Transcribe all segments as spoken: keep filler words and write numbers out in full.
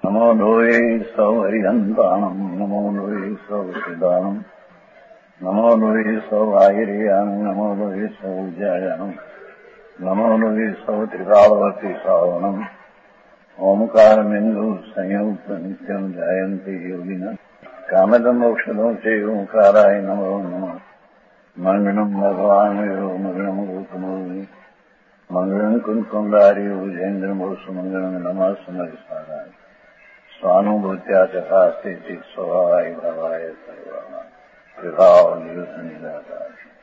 नमो लोये सौहरिहन्ताणम् नमो लोये सौहृदानम् नमो लोये सौभागिर्यानम् नमो लोये सौज्यायानम् नमो लोये सौत्रिकालवर्ति सावनम् ओंकारमिन्दु संयुक्त नित्यम् जायन्ति योगिनः कामदम् औषधम् च ओंकाराय नमो नमः मंगलम् भगवान् यो मंगलम् गौतमोऽग्नि मंगलम् कुन्कुण्डारि उजेन्द्रमोसु मंगलम् नमः समरिसाराय स्वानुभूत्या चकास्ते स्वभावाय भावाय सर्वाणां विभाव निदाता।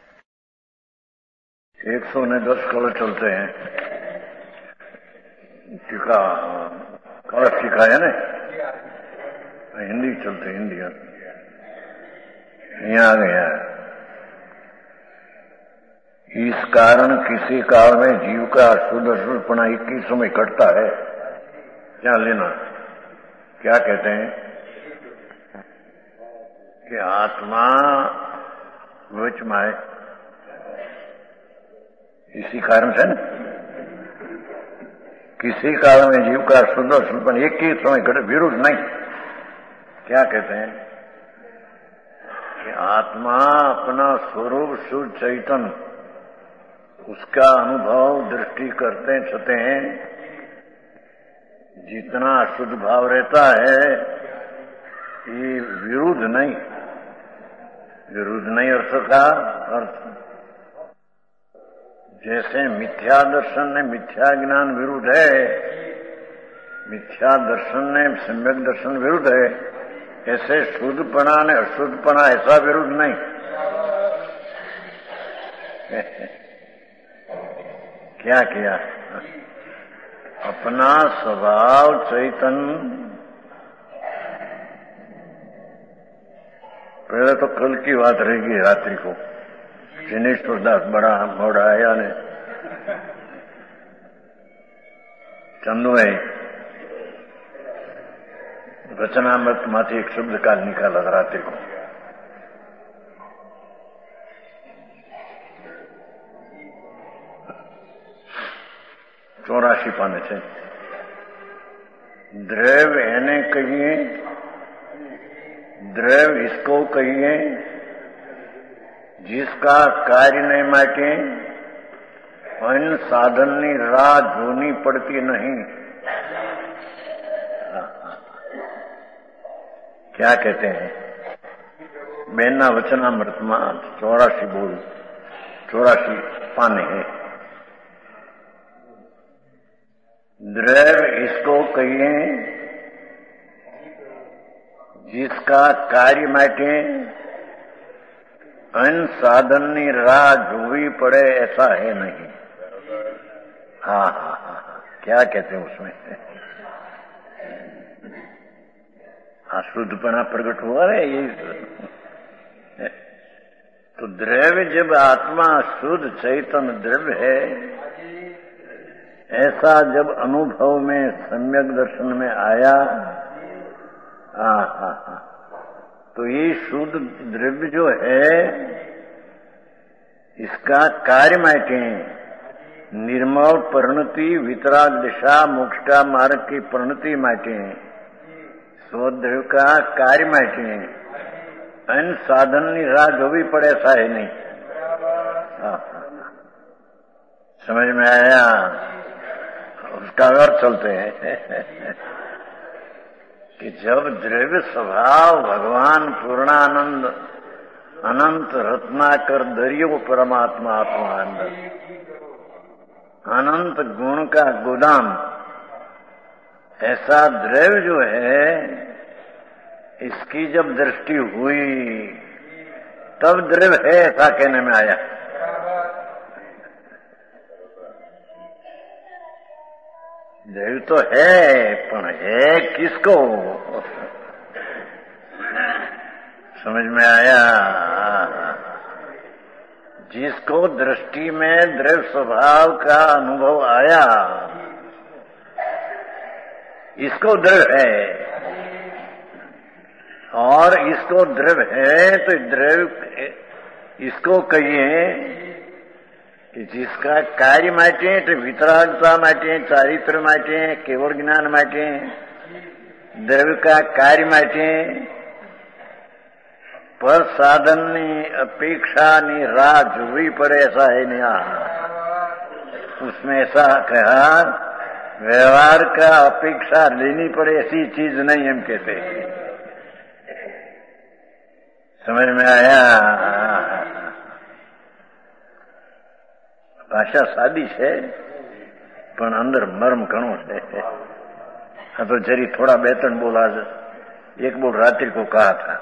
एक सौ ने दस कलश चलते हैं। टीका कलश टीका है ना, हिंदी चलते हिंदी यहाँ आ गया। इस कारण किसी काल में जीव का अशुद्ध अशुद्धपना इक्कीसों में कटता है। क्या लेना, क्या कहते हैं कि आत्मा वच माए, इसी कारण से न किसी काल में जीव का शुद्ध शुद्धपन एक ही समय घटे, विरुद्ध नहीं। क्या कहते हैं कि आत्मा अपना स्वरूप शुद्ध चैतन्य, उसका अनुभव दृष्टि करते छते हैं, जितना अशुद्ध भाव रहता है ये विरुद्ध नहीं, विरुद्ध नहीं अर्थ का अर्थ जैसे मिथ्या दर्शन ने मिथ्या ज्ञान विरुद्ध है, मिथ्या दर्शन ने सम्यक दर्शन विरुद्ध है, ऐसे शुद्धपना ने अशुद्धपना ऐसा विरुद्ध नहीं। क्या किया, अपना स्वभाव चैतन्य, पहले तो कल की बात रहेगी रात्रि को, जिनेश्वर दास बड़ा मोड़ा आया ने चंदू है वचनामृत माथी एक शब्द काल निकाला रात्रि को। चौरासी पाने છે। द्रव्य એને કહીએ, द्रव्य इसको कहिए जिसका कार्य नहीं माटे अन्य साधननी राह જોની પડતી नहीं। क्या कहते हैं બેનના વચનામૃતમાં चौरासी बोल चौरासी पाने हैं। द्रव्य इसको कहिए जिसका कार्य माटे अन्य साधननी राह जोवी पड़े ऐसा है नहीं। हाँ हाँ हाँ हाँ, क्या कहते हैं उसमें अशुद्धपना प्रकट हुआ है ये। तो द्रव्य जब आत्मा शुद्ध चैतन्य द्रव्य है, ऐसा जब अनुभव में सम्यक दर्शन में आया, हा हा हा, तो ये शुद्ध द्रव्य जो है इसका कार्य माटे निर्मल परिणति वितराग दिशा मोक्ष का मार्ग की परिणति माटे स्वद्रव्य का कार्य माटे अन्य साधन की राह जो भी पड़े ऐसा है नहीं। हाँ हाँ, समझ में आया, उसका अर्थ चलते हैं कि जब द्रव्य स्वभाव भगवान पूर्णानंद अनंत रत्नाकर दरियो परमात्मा आत्मा अंदर अनंत गुण का गोदाम, ऐसा द्रव्य जो है इसकी जब दृष्टि हुई तब द्रव्य है ऐसा कहने में आया। द्रव्य तो है, पर है किसको, समझ में आया। जिसको दृष्टि में द्रव्य स्वभाव का अनुभव आया इसको द्रव्य है, और इसको द्रव्य है तो द्रव्य इसको कहिए कि जिसका कार्य માટે વિતરાગતા માટે ચારિત્ર માટે કેવળ જ્ઞાન માટે દ્રવ્ય કા કાર્ય માટે પર સાધનની अपेक्षाની राह જોવી પડે ऐसा है नहीं। उसमें ऐसा कहा व्यवहार का अपेक्षा लेनी पड़े ऐसी चीज नहीं हम कहते। समझ में आया? भाषा सादी है पण अंदर मर्म घणो है। हाँ तो जरी थोड़ा બે ત્રણ बोल आज एक बोल रात्रि को कहा था।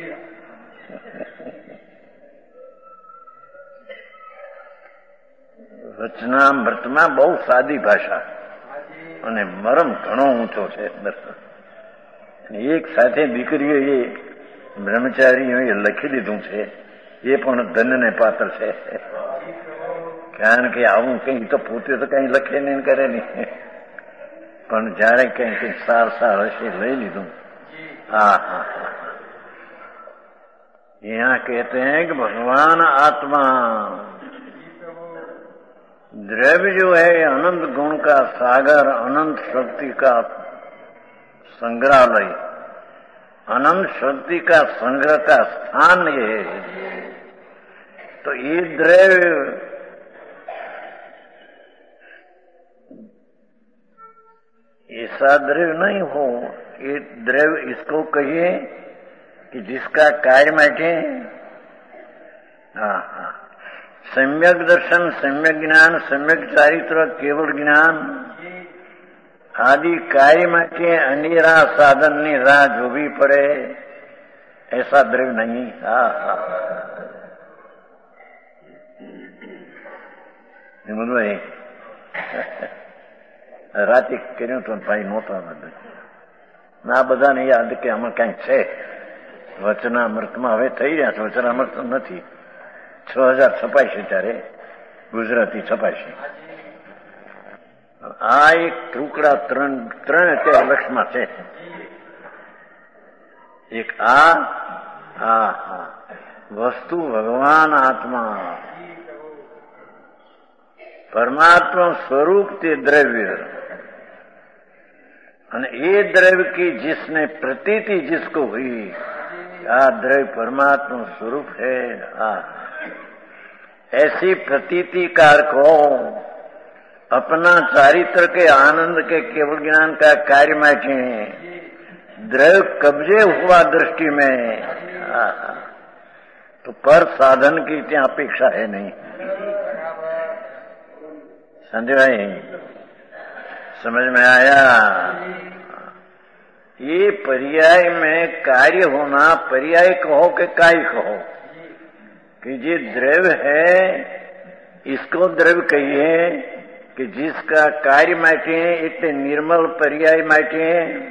વચનામૃતમાં બહુ સાદી ભાષા અને મરમ ઘણો ઊંચો છે અંદર। એક સાથે દીકરીઓએ બ્રહ્મચારીઓએ લખી દીધું છે એ પણ ધનને પાત્ર છે। કારણ કે આવું કઈ તો પોતે તો કઈ લખે નહીં કરે નહીં, પણ જયારે કઈ કઈ સાર સાર હશે લઈ લીધું। હા હા હા यहाँ कहते हैं कि भगवान आत्मा द्रव्य जो है अनंत गुण का सागर, अनंत शक्ति का संग्रहालय, अनंत शक्ति का संग्रह का स्थान ये है। तो ये द्रव्य ऐसा द्रव्य नहीं हो, ये द्रव्य इसको कहिए कि जिसका कार्य बैठे हाँ हाँ सम्यक दर्शन, सम्यक ज्ञान, सम्यक चारित्र, केवल ज्ञान आदि कार्य માટે અનેરા સાધનની રાહ જોવી પડે ऐसा द्रव्य नहीं। हाँ हाँ ભાઈ રાતે કર્યું તો ભાઈ નહોતા ના બધાને યાદ કે આમાં કઈક છે। વચનામૃતમાં હવે થઈ રહ્યા છે, વચનામૃત નથી, છ હજાર છપાશે ત્યારે ગુજરાતી છપાશે। આ એક ટુકડા ત્રણ ત્રણ અત્યારે લક્ષમાં છે। એક આ હા હા વસ્તુ ભગવાન આત્મા परमात्मा स्वरूप ते द्रव्य और ये द्रव्य की जिसने प्रतीति जिसको हुई आ द्रव्य परमात्मा स्वरूप है। आ ऐसी प्रतीति कार को अपना चारित्र के आनंद के केवल ज्ञान का कार्य माटे द्रव्य कब्जे हुआ दृष्टि में आ, तो पर साधन की क्या अपेक्षा है नहीं। समझ भाई समझ में आया? ये पर्याय में कार्य होना, पर्याय कहो कि काय कहो कि ये द्रव्य है इसको द्रव्य कहिए कि जिसका कार्य माटे इतने निर्मल पर्याय माटे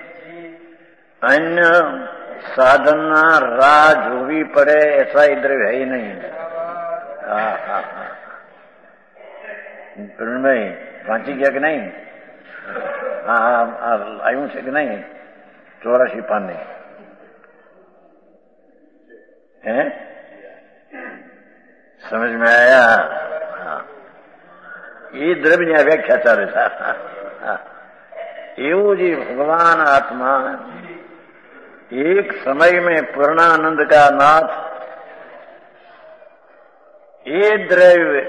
अन्य साधना राह जोवी पड़े ऐसा ही द्रव्य है ही नहीं। हाँ हाँ हाँ ભાઈ વાંચી ગયા કે નહીં? હા આવ્યું છે કે નહીં? ચોરાશી પાને હે સમજ में आया? ये द्रव्य व्याख्या चाले था। એવું जी भगवान आत्मा एक समय में पूर्णानंद का नाथ ये द्रव्य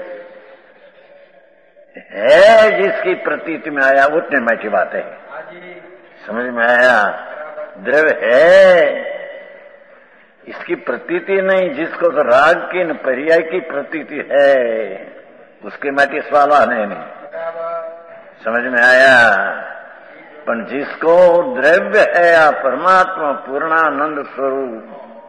है जिसकी प्रतीति में आया उतने मैठी बात है। समझ में आया? द्रव्य है इसकी प्रतीति नहीं, जिसको तो राग की न पर्याय की प्रतीति है उसके माटी सवाल नहीं, नहीं। समझ में आया? पर जिसको द्रव्य है या परमात्मा पूर्णानंद स्वरूप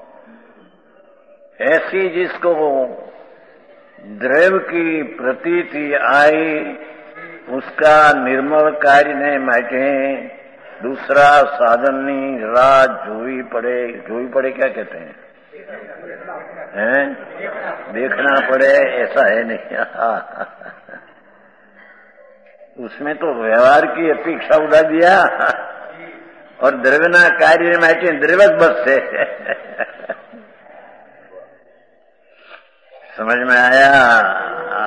ऐसी जिसको द्रव्य की प्रतीति आई उसका निर्मल कार्य ने माटे दूसरा साधन राह जोई पड़े। जोई पड़े क्या कहते हैं? हैं? देखना पड़े ऐसा है नहीं। उसमें तो व्यवहार की अपेक्षा उड़ा दिया और द्रव्यना कार्य माटे द्रव्य बस है। समझ में आया?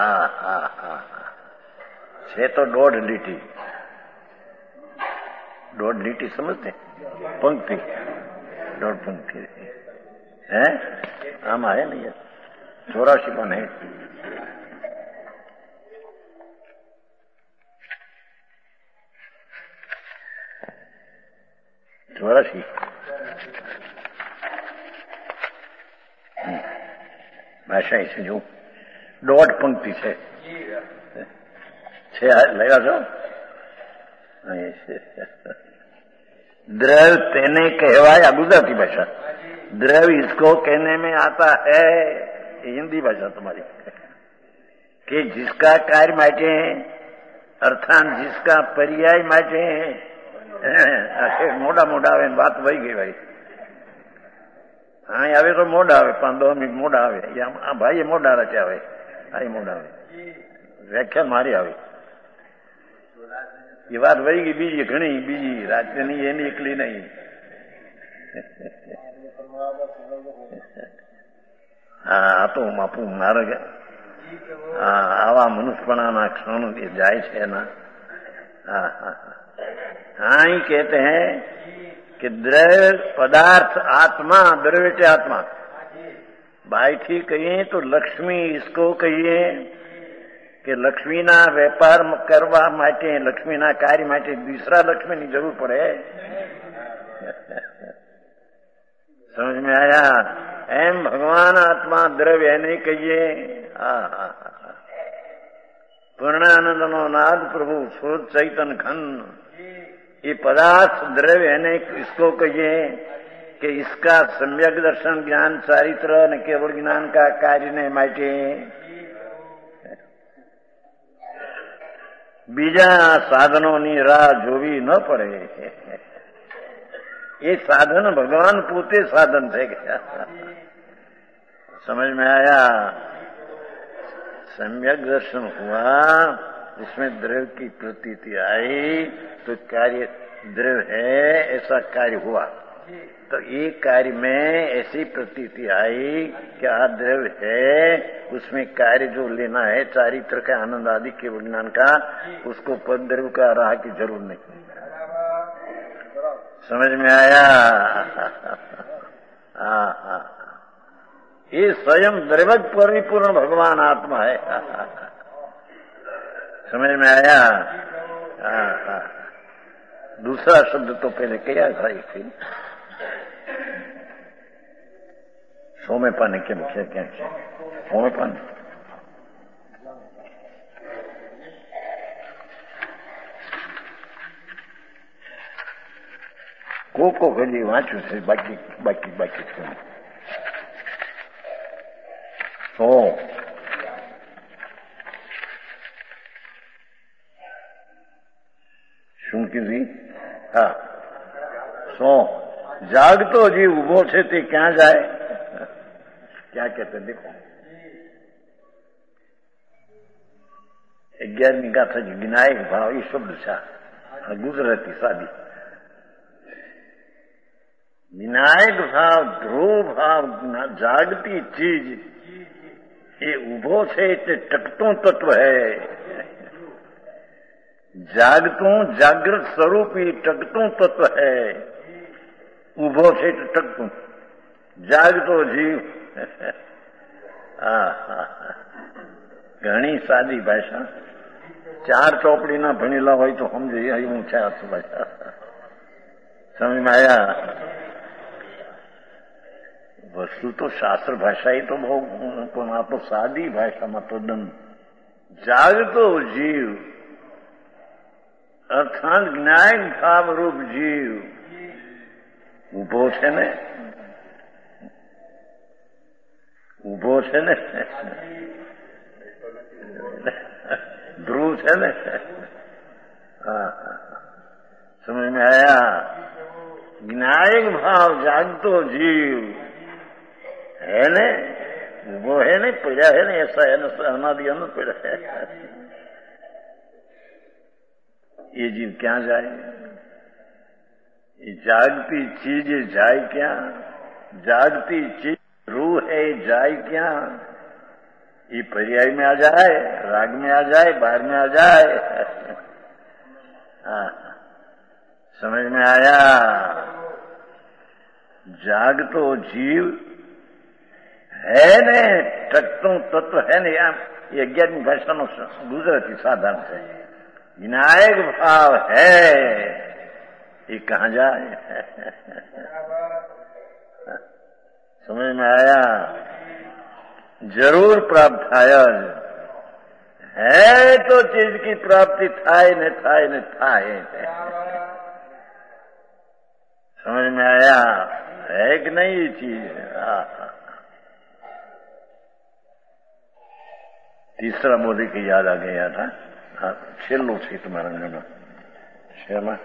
छे तो डोढ़ લીટી दौड़ लीटी समझते पंक्ति दौड़ पंक्ति है आम आया नहीं है चौरासी पर नहीं चौरासी भाषा ऐसे जो दौड़ पंक्ति है लगा છો द्रव तेने कहवाया गुजराती भाषा द्रव इसको कहने में आता है हिंदी भाषा तुम्हारी कि जिसका कार्य माटे अर्थात जिसका पर्याय माटे मोड़ा मोड़ा आवे बात वही गई भाई हाँ आवे तो मोड़ा आवे पांच दो मिनट मोड़ा आवे या भाई मोड़ा रचे आवे आई मोड़ा आवे व्याख्या मारी आवे ये बात वही की बीजी घनी बीजी रात नहीं ये नहीं एकली नहीं हाँ तो मापू मार गया आवा मनुष्यपना क्षण जाए छे ना हाँ हाँ हाँ ही कहते हैं कि द्रव्य पदार्थ आत्मा द्रव्य आत्मा भाई ठीक कहिए तो लक्ष्मी इसको कहिए कि लक्ष्मी ना वेपार करवा माटे लक्ष्मी ना कार्य माटे दूसरा लक्ष्मी की जरूर पड़े समझ में आया एम भगवान आत्मा द्रव्य नहीं कहिए पूर्णानंद नो नाद प्रभु शोध चैतन खन ये पदार्थ द्रव्य है नहीं इसको कहिए कि इसका सम्यक दर्शन ज्ञान चारित्र न केवल ज्ञान का कार्य नहीं माटे बीजा साधनों की राह जोवी न पड़े ये साधन भगवान पोते साधन थे क्या समझ में आया सम्यक दर्शन हुआ जिसमें द्रव्य की प्रतीति आई तो कार्य द्रव्य है ऐसा कार्य हुआ तो एक कार्य में ऐसी प्रतीति आई कि आ द्रव्य है उसमें कार्य जो लेना है चारित्र का आनंद आदि के विज्ञान का उसको पद द्रव्य का राह की जरूर नहीं समझ में आया हाँ हाँ ये स्वयं द्रव्य परिपूर्ण भगवान आत्मा है समझ में आया हाँ हाँ दूसरा शब्द तो पहले क्या था एक फिर सोमे पाने के मुख्य क्या क्या सोमे पाने को को कभी वांचू से बाकी बाकी बाकी सो શું કીધી હા सो जागतो जीव उभो छे ते क्या जाए क्या कहते देखो ग्यारहवीं गाथा जी विनायक भाव ये शब्द छा गुजराती सादी विनायक भाव ध्रुव भाव जागती चीज ये उभो छे ते टकतो तत्व है जागतू जागृत स्वरूप ही टकतू तत्व है उभो छे तो टकतू जागतो जीव घणी सादी भाषा चार चौपड़ी ना भणेला हो तो समझे हूँ छे भाषा समझ में आया वस्तु तो शास्त्र भाषा ही तो बहुत आप तो सादी भाषा में तो दम जागतो जीव अर्थात ज्ञान भाव रूप जीव उभो छे ने उभो छे ने ध्रुव छे ने समझ में आया ज्ञायक भाव जागतो जीव है ने उभो है ने पड़ा है ने ऐसा है ना अनादि अनंत पड़ा है ये जीव क्या जाए ये जागती चीज जाए क्या जागती चीज रूह है जाए क्या ये पर्याय में आ जाए राग में आ जाए बाहर में आ जाए हाँ समझ में आया? जागतो जीव है ने टकतो तत्व है ने ये अज्ञानी भाषा नो गुजराती साधारण है। विनायक भाव है ये कहाँ जाए? समझ में आया? जरूर प्राप्त थाय है तो चीज की प्राप्ति थाय ने थाय ने थाय। समझ में आया? है कि नहीं ये चीज? तीसरा बोली की याद आ गया था। हाँ, छेल्लो थी तुम्हारा नाम छेमा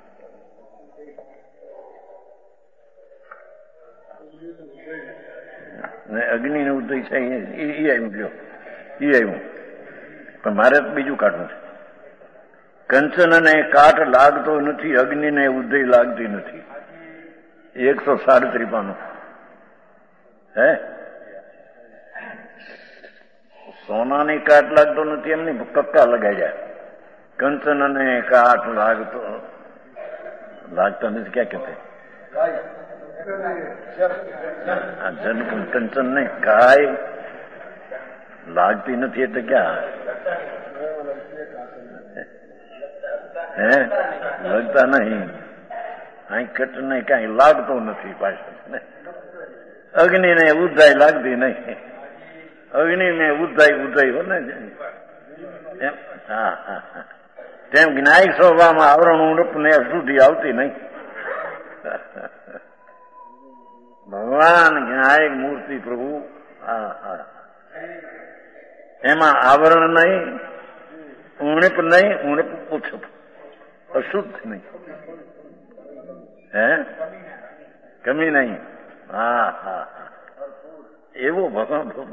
अग्नि ने ઉદય છે એ આવ્યું ગયો એ આવ્યું પણ મારે બીજું કાઢવું છે. કંચનને કાટ લાગતો નથી, અગ્નિને ઉદય લાગતી નથી. એકસો સાડત્રીસ પાનું હે. સોનાની કાટ લાગતો નથી એમની કક્કા લગાઈ જાય. કંચનને કાટ લાગતો લાગતા નથી ક્યાં કહેते જન કંચન ને કાય લાગતી નથી એટલે ક્યાં હે લગતા નહીં. અહીં કટ ને કઈ લાગતો નથી પાછળ. અગ્નિ ને ઉદય લાગતી નહીં. અગ્નિ ને ઉદય ઉદય હો ને હા હા તેમ જ્ઞાયક સ્વભાવમાં આવરણ ઉણપ ને અશુદ્ધિ આવતી નહીં. ભગવાન જ્ઞાયક મૂર્તિ પ્રભુ હા હા એમાં આવરણ નહીં, ઉણપ નહીં, ઉણપ ઉછપ અશુદ્ધ નહીં હે કમી નહીં. હા હા એવો ભગવાન પ્રભુ.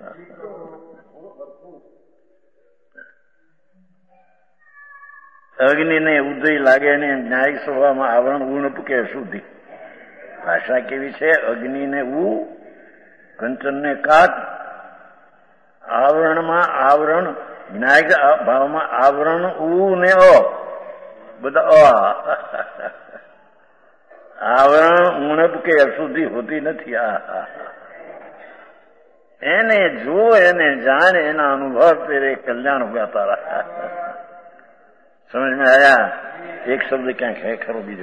અગ્નિને ઉદય લાગે ને ન્યાયિક સ્વભાવમાં આવરણ ઉણપ કે અશુદ્ધિ. ભાષા કેવી છે? અગ્નિને ઉ, કંચનને કાટ, આવરણમાં આવરણ, ન્યાયિક ભાવમાં આવરણ ઉ ને અ બધા આવરણ ઉણપ કે અશુદ્ધિ હોતી નથી. આ એને જો એને જાણ એના અનુભવ તેરે કલ્યાણ हुआ तारा. समझ में आया? एक शब्द क्या है खरो बीजो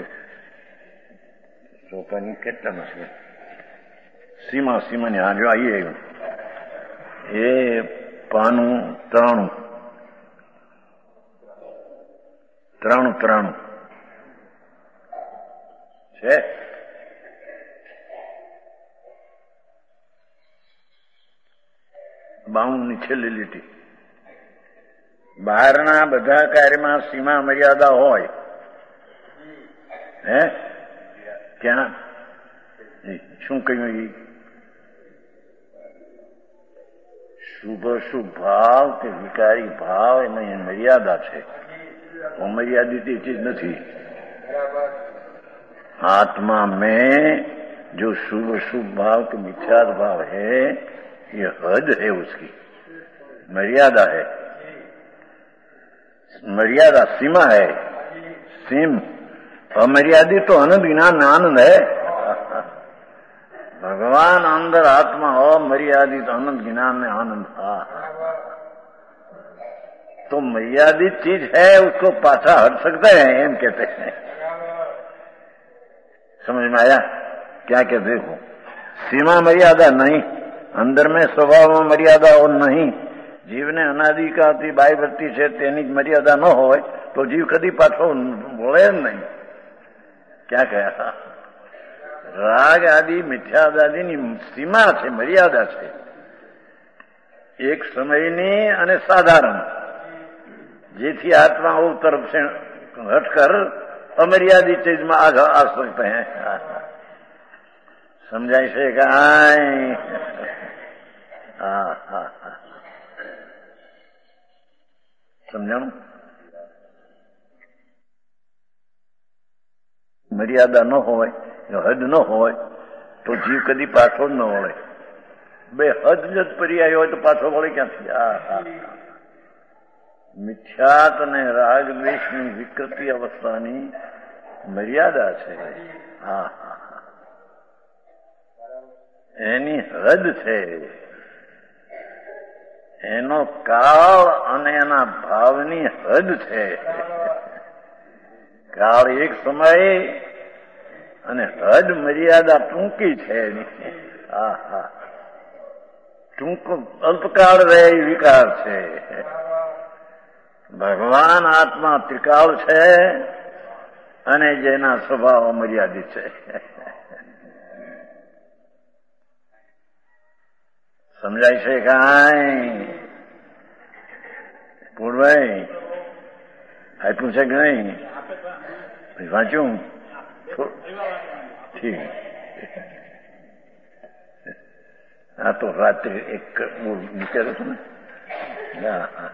सोपानी કેટલા મસલે સીમા સીમા ને આજો આઈએ એ પાનું ત્રાણું ત્રાણું ત્રાણું છે. બાવન ની છેલ્લી લીટી. બહારના બધા કાર્યમાં સીમા મર્યાદા હોય હે ક્યાં શું કહ્યું? એ શુભ શુભ ભાવ કે વિકારી ભાવ એમાં મર્યાદા છે. અમર્યાદિત એ ચીજ નથી. आत्मा में जो शुभ शुभ भाव के मिथ्यात्व भाव है ये हद है, उसकी मर्यादा है. मर्यादा सीमा है. सीम अमर्यादित तो अनंत ज्ञान आनंद है. भगवान अंदर आत्मा हो मर्यादित अनंत ज्ञान में आनंद. तो मर्यादित चीज है उसको पाछा हट सकते हैं एम कहते हैं. समझ में आया? क्या कहते हो? सीमा मर्यादा नहीं, अंदर में स्वभाव में मर्यादा और नहीं. जीव ने अनादि का बाई वृत्ति से तेनी मर्यादा न हो तो जीव कदी पाछो बोले नहीं. क्या कहा? राग आदि मिथ्याद आदि सीमा છે, મર્યાદા છે. એક સમયની અને સાધારણ જેથી આત્માઓ તરફ से हटकर अमर्यादित चीज में आ, आ सकते हैं. समझाई से काय? हाँ हाँ हाँ समझाणु? मर्यादा न हो हद न हो तो जीव कदी पाछो न वळे. बे हद ज पर्याय हो तो पाछो वळे क्यांथी? हाँ हाँ मिथ्यात ने राग द्वेषनी विकृति अवस्थानी મર્યાદા છે. હા હા એની હદ છે, એનો કાળ અને એના ભાવની હદ છે. કાળ એક સમય અને હદ મર્યાદા ટૂંકી છે એની. હા હા ટૂંકો અલ્પકાળ રહે વિકાર છે. ભગવાન આત્મા ત્રિકાળ છે અને જેના સ્વભાવ મર્યાદિત છે. સમજાય છે કાંઈ? પૂર્વભાઈ આપ્યું છે કે નહીં? વાંચ્યું? ઠીક. આ તો રાત્રે એક વિચારું છું ને. હા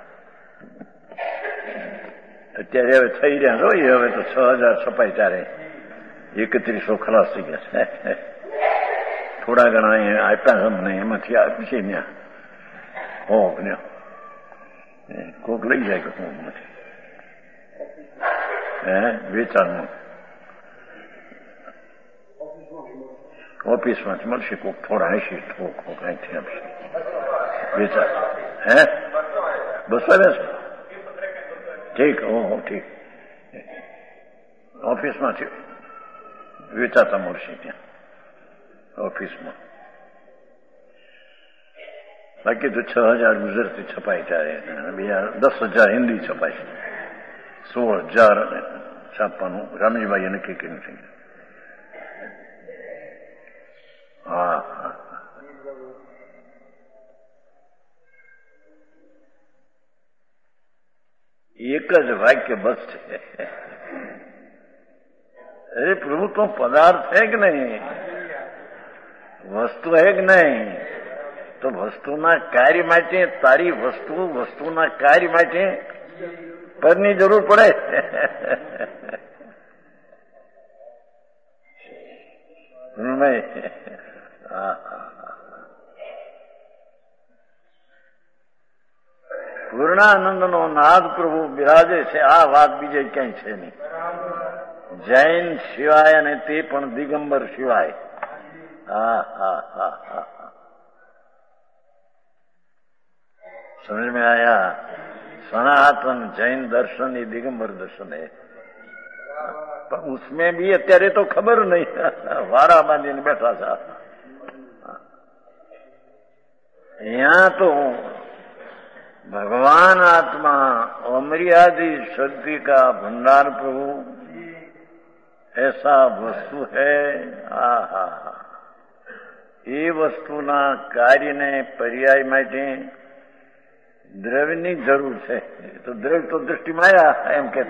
અત્યારે હવે થઈ રહ્યા જોઈએ. હવે તો છ હજાર છપાય ત્યારે એકત્રીસો ખલાસ થઈ ગયા છે. થોડા ઘણા આપ્યા અમને, એમાંથી આપશે ત્યાં હો ને કોક લઈ જાય કે હું નથી હે વેચાણનું ઓફિસમાંથી મળશે કોક થોડા એસી કોક કોક અહીંથી આપશે વેચાણ. હે બસો બેસો ઠીક. ઓહો ઠીક. ઓફિસમાંથી વેચાતા મળશે ત્યાં ઓફિસમાં. બાકી તો છ હજાર ગુજરાતી છપાય ત્યારે બે દસ હજાર હિન્દી છપાય છે. સોળ હજાર છાપવાનું રામજીભાઈએ નક્કી કર્યું છે. હા હા એક જ વાક્ય બસ છે. અરે પ્રભુ તો પદાર્થ है કે નહીં, વસ્તુ है કે નહીં? તો વસ્તુના કાર્ય માટે તારી વસ્તુ વસ્તુના કાર્ય માટે પરની જરૂર પડે. પૂર્ણાનંદ નો નાદ પ્રભુ બિરાજે છે. આ વાત બીજે ક્યાંય છે નહીં. જૈન સિવાય અને તે પણ દિગંબર સિવાય. હા હા હા હા समझ में आया? सनातन जैन दर्शन ये दिगंबर दर्शन है. पर उसमें भी અત્યારે તો ખબર નહીં. વારા બાંધીને બેઠા છે. यहाँ तो भगवान आत्मा अमर्यादी शक्ति का भंडार प्रभु ऐसा वस्तु है. आ हा हा એ વસ્તુના કાર્યને પર્યાય માટે દ્રવ્યની જરૂર છે. તો દ્રવ્ય તો દૃષ્ટિમાં આવ્યા એમ કે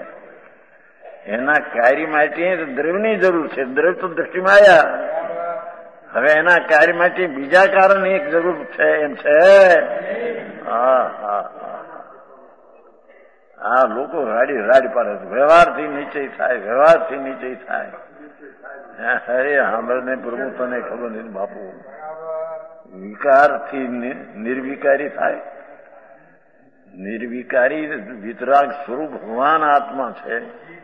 એના કાર્ય માટે દ્રવ્યની જરૂર છે. દ્રવ્ય તો દૃષ્ટિમાં આવ્યા. હવે એના કાર્ય માટે બીજા કારણ એક જરૂર છે એમ છે. હા હા હા લોકો રાડી રાડી પાડે છે. વ્યવહારથી નિશ્ચય થાય, વ્યવહારથી નિશ્ચય થાય. અરે સાંભળને પ્રભુ તને ખબર નથી બાપુ, વિકારથી નિર્વિકારી થાય. निर्विकारी वितराग स्वरूप भगवान आत्मा है,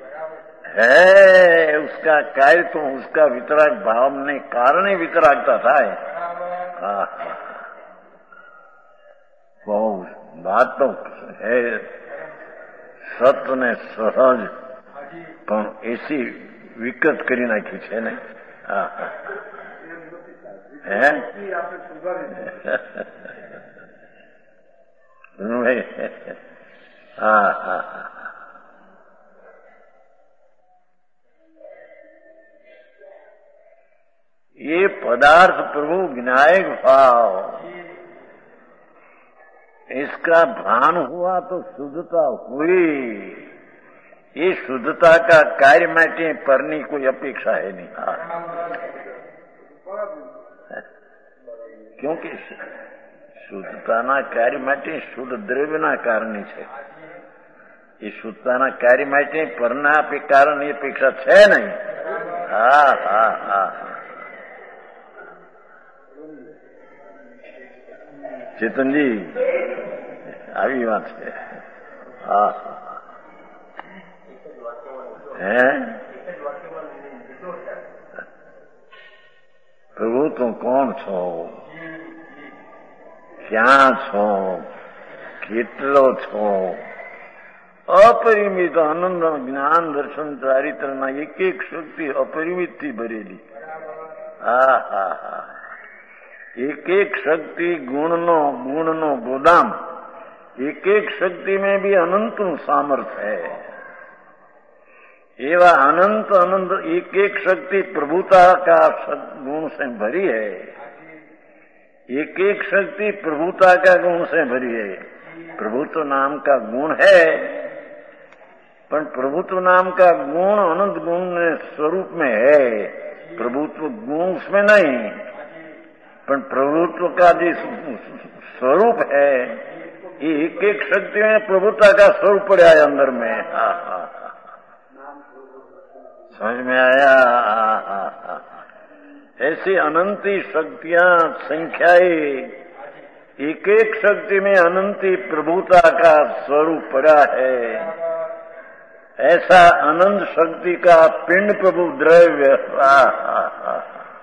है उसका कार्य तो उसका वितराग भाव ने कारण वितरागता था. हाँ बहुत बात तो है सत्य ने सहज પણ એસી વિકૃત કરી નાખી છે ને. હા હે હા હા ये पदार्थ प्रभु विनायक भाव, इसका भान हुआ तो शुद्धता हुई. ये शुद्धता का कार्य માટે પરની કોઈ અપેક્ષા है नहीं. क्योंकि શુદ્ધતાના કાર્ય માટે શુદ્ધ દ્રવ્યના કારણે છે. એ શુદ્ધતાના કાર્ય માટે પરના કારણની અપેક્ષા છે નહીં. હા હા હા ચેતનજી આવી વાત છે. હા હે છો, ક્યાં છો, કેટલો છો? અપરિમિત આનંદ, જ્ઞાન, દર્શન, ચારિત્રના એક એક શક્તિ અપરિમિતથી ભરેલી. હા હા હા એક એક શક્તિ ગુણનો ગુણનો ગોદામ. एक एक शक्ति में भी अनंत सामर्थ्य है. एवं अनंत अनंत एक एक शक्ति प्रभुता का गुण से भरी है. एक एक शक्ति प्रभुता का गुण से भरी है. प्रभुत्व नाम का गुण है, पर प्रभुत्व नाम का गुण अनंत गुण स्वरूप में है. प्रभुत्व गुण उसमें नहीं, पर प्रभुत्व का जिस स्वरूप है, एक एक शक्ति में प्रभुता का स्वरूप पड़ा है अंदर में. हा हा समझ में आया? हा हा हा ऐसी अनंती शक्तियां संख्याएं, एक एक शक्ति में अनंती प्रभुता का स्वरूप पड़ा है. ऐसा अनंत शक्ति का पिंड प्रभु द्रव्य. हा हा हा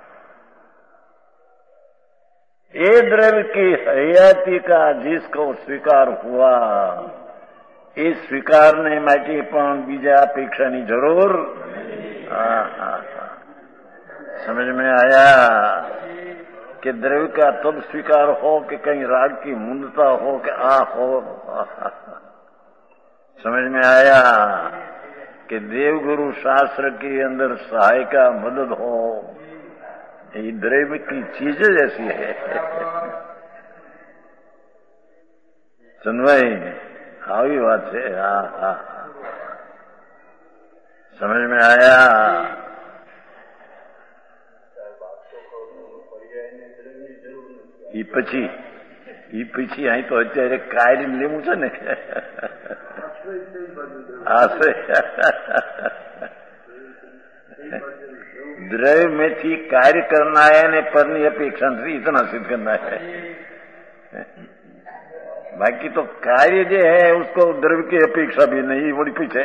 ये द्रव्य की हयाती का जिसको स्वीकार हुआ, ये स्वीकारने માટે પણ બીજા અપેક્ષાની જરૂર. हाँ हाँ हाँ समझ में आया कि द्रव्य का तब स्वीकार हो कि कहीं राग की मुंदता हो कि आ हो. समझ में आया कि देवगुरु शास्त्र के अंदर सहायका मदद हो. ये द्रव्य की चीज जैसी है. चंदभाई આવી વાત છે. હા હા સમજ में आया? ઈ પછી ઈ પછી અહીં તો અત્યારે કાયમ લેવું છે ને. હા द्रव्य में थी कार्य करना है ने परनी अपेक्षा से इतना सिद्ध करना है. बाकी तो कार्य जो है उसको द्रव्य की अपेक्षा भी नहीं, बड़ी पीछे.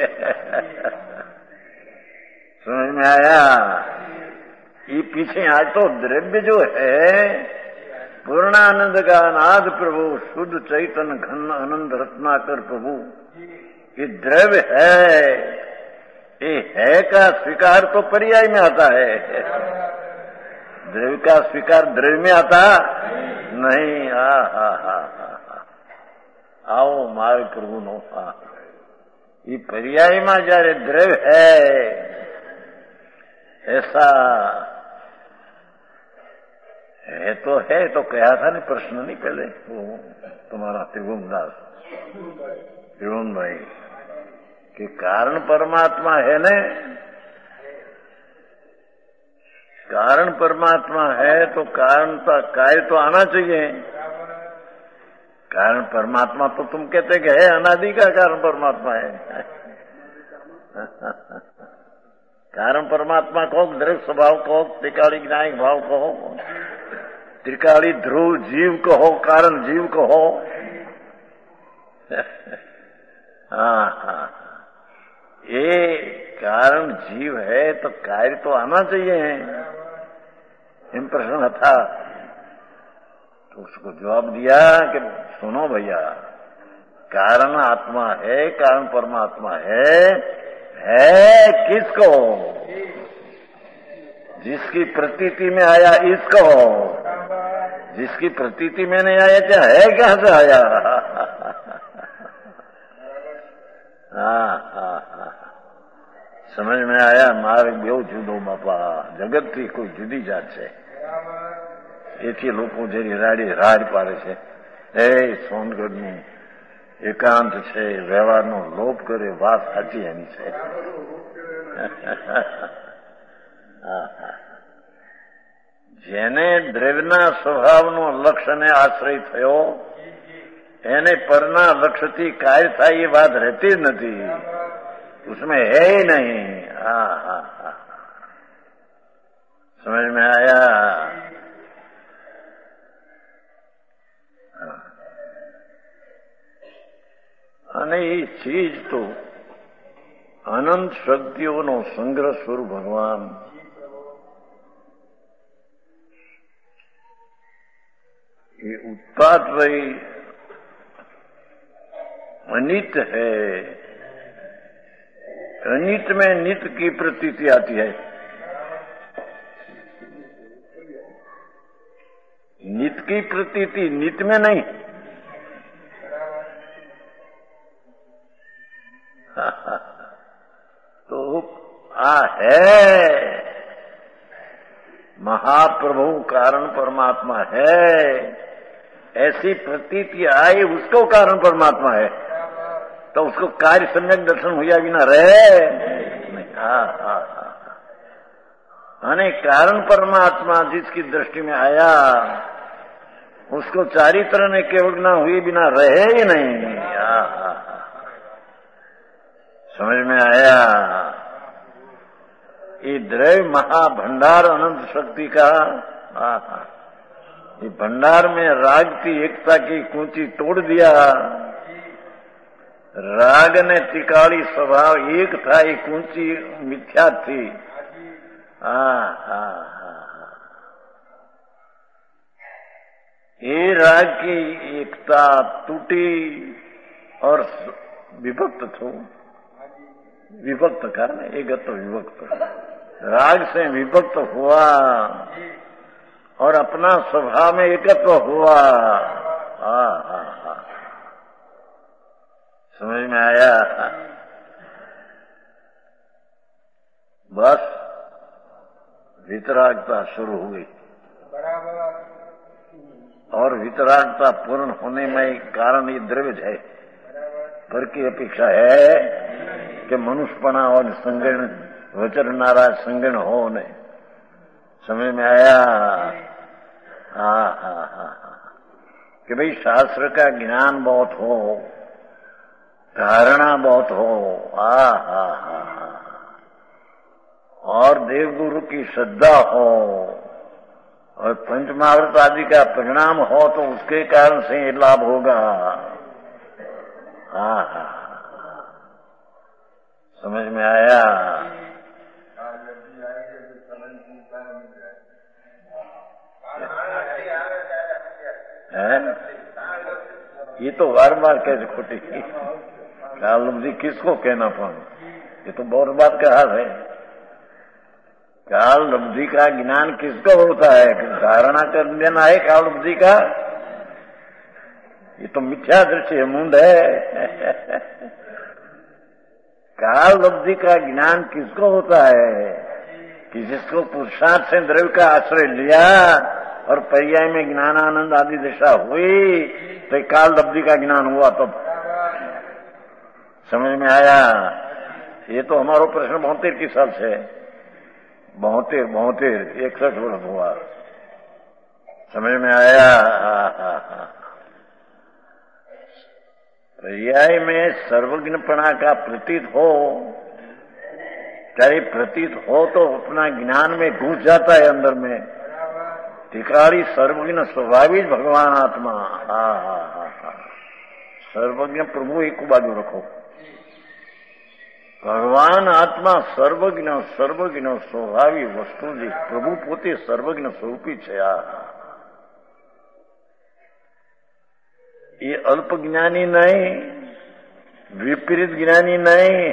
समझ में आया? ये पीछे आज तो द्रव्य जो है पूर्णानंद का अनाद प्रभु शुद्ध चैतन्य घन आनंद रत्नाकर प्रभु, ये द्रव्य है. ये है का स्वीकार तो पर्याय में आता है. द्रव्य का स्वीकार द्रव्य में आता नहीं. हा हा हा हा आओ मारे प्रभु नो. हा ये पर्याय में जયારે द्रव्य है ऐसा है तो है तो कहा था नहीं प्रश्न नहीं पहले वो तुम्हारा त्रिभुवनदास त्रिभुवन भाई कि कारण परमात्मा है ने, कारण परमात्मा है तो कारण का कार्य तो आना चाहिए. कारण परमात्मा तो तुम कहते कि है अनादि का कारण परमात्मा है. कारण परमात्मा कहो, द्रव्य स्वभाव कहो, त्रिकाली ज्ञायक भाव कहो, त्रिकाली ध्रुव जीव कहो, कारण जीव कहो. हाँ हाँ ये कारण जीव है तो कार्य तो आना चाहिए. इन प्रश्न था तो उसको जवाब दिया कि सुनो भैया, कारण आत्मा है, कारण परमात्मा है. है किसको? जिसकी प्रतीति में आया इसको. जिसकी प्रतीति में नहीं आया क्या है, कहां से आया? हाँ हाँ हाँ समझ में आया? मारे बेव जुदो बापा, जगत थी कोई जुदी जात है. એથી લોકો જેની રાડી રાડ પાડે છે. એ સોનગઢનું એકાંત છે, વ્યવહારનો લોપ કરે, વાત સાચી એની છે. જેને દ્રવ્યના સ્વભાવનો લક્ષ્યને આશ્રય થયો એને પરના લક્ષ્યથી કાર્ય થાય એ વાત રહેતી જ નથી. उसमें है ही नहीं. हाँ हाँ हाँ समझ में आया? અને એ ચીજ તો અનંત શક્તિઓનો સંગ્રહ સ્વરૂપ ભગવાન. ये उत्पाद वही अनित है। अनित में नित की प्रतीति आती है। नित की प्रतीति नित में नहीं। तो आ है महाप्रभु कारण परमात्मा है, ऐसी प्रतीति आई, उसको कारण परमात्मा है, तो उसको कार्य सम्यक दर्शन हुआ बिना रहे। हाँ हाँ हाँ, माने कारण परमात्मा जिसकी दृष्टि में आया उसको चारित्र ने केवल ना हुए बिना रहे ही नहीं। हाँ हाँ, समझ में आया। ये द्रव्य महाभंडार अनंत शक्ति का, ये भंडार में राग की एकता की कुंची तोड़ दिया। राग ने तिकाड़ी स्वभाव एक था, ये कुंची मिथ्या थी। हाँ हाँ हाँ, ये राग की एकता टूटी और विभक्त थो, विभक्त का एकत्व विभक्त, राग से विभक्त हुआ और अपना स्वभाव में एकत्व हुआ। हाँ हाँ हाँ, समझ में आया। बस वितरागता शुरू हो गई और वितरागता पूर्ण होने में कारण ये द्रव्य है। पर की अपेक्षा है कि मनुष्यपना और संगण वचन नाराज संगण हो ने। समझ में आया। हाँ हाँ हाँ, कि भाई शास्त्र का ज्ञान बहुत हो, धारणा बहुत हो। हाँ हाँ हाँ, और देवगुरु की श्रद्धा हो और पंचमहाव्रत आदि का परिणाम हो तो उसके कारण से ये लाभ होगा। हाँ हाँ, समझ में आया। है? ये तो बार बार कैसे खोटी काल लब्धि किसको कहना पाऊं, ये तो बहुत बात का हाल है। काल लब्धि का ज्ञान किसको होता है? धारणा कर देना है काल लब्धि का, ये तो मिथ्या दृष्टि है, मूंड है। काल लब्धि का ज्ञान किसको होता है? कि जिसको पुरुषार्थ से द्रव्य का आश्रय लिया और पर्याय में ज्ञान आनंद आदि दिशा हुई तो काल लब्धि का ज्ञान हुआ। तो समझ में आया। ये तो हमारा प्रश्न बहत्तर की साल से, बहत्तर बहत्तर इकसठ वर्ष हुआ। समझ में आया। पर्याय में सर्वज्ञपणा का प्रतीत हो, चाहे प्रतीत हो तो अपना ज्ञान में घुस जाता है अंदर में। टिकारी सर्वज्ञ स्वाभाविक भगवान आत्मा। हा हा हा हा, सर्वज्ञ प्रभु एक बाजू रखो। भगवान आत्मा सर्वज्ञ सर्वज्ञ स्वाभाविक वस्तु जी प्रभु पोते सर्वज्ञ स्वरूपी છે। ये अल्प ज्ञानी नहीं, विपरीत ज्ञानी नहीं।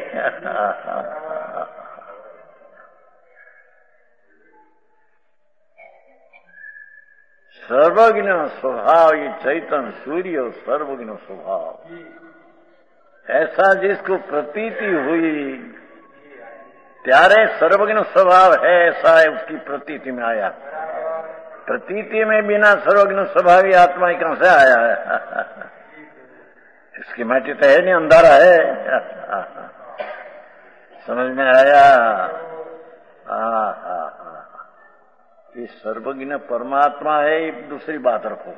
सर्वज्ञ स्वभाव, ये चैतन्य सूर्य सर्वज्ञ स्वभाव, ऐसा जिसको प्रतीति हुई त्यारे सर्वज्ञ स्वभाव है, ऐसा है उसकी प्रतीति में आया। प्रतीति में बिना सर्वज्ञ स्वभावी आत्मा ही कहां से आया है? इसकी माटी तो है नहीं, अंधारा है। समझ में आया। हाँ हाँ हाँ, ये सर्वज्ञ परमात्मा है, ये दूसरी बात रखो।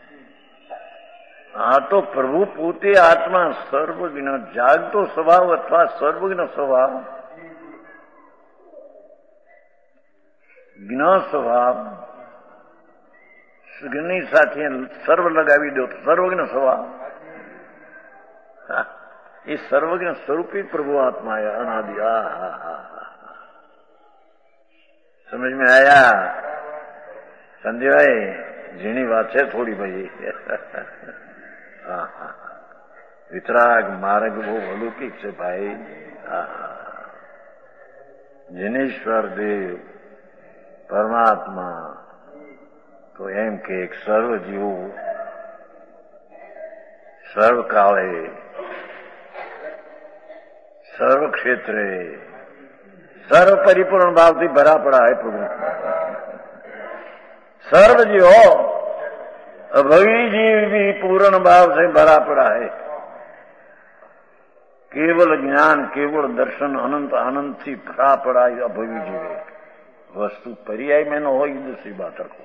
हाँ तो प्रभु पोते आत्मा सर्वज्ञ जागतो स्वभाव अथवा सर्वज्ञ स्वभाव, ज्ञ स्वभाव, सुगनी साथी सर्व लगावी दो तो सर्वज्ञ स्वभाव। ये सर्वज्ञ स्वरूपी प्रभु आत्मा है, अनादि। हा हा हा, समझ में आया संजय भाई? झीणी बात है थोड़ी भाई। हाँ हाँ, वितराग मार्ग वो अलौकिक છે ભાઈ। जिनेश्वर देव परमात्मा तो एम के एक सर्व जीवो सर्व काले सर्व क्षेत्रे सर्व परिपूर्ण भाव से भरा पड़ा है प्रभु। सर्व जीवो अभवी जीव भी पूर्ण भाव से भरा पड़ा है। केवल ज्ञान केवल दर्शन अनंत आनंद से भरा पड़ा है अभवी जीवे। वस्तु पर्याय में न हो दूसरी बात रखो।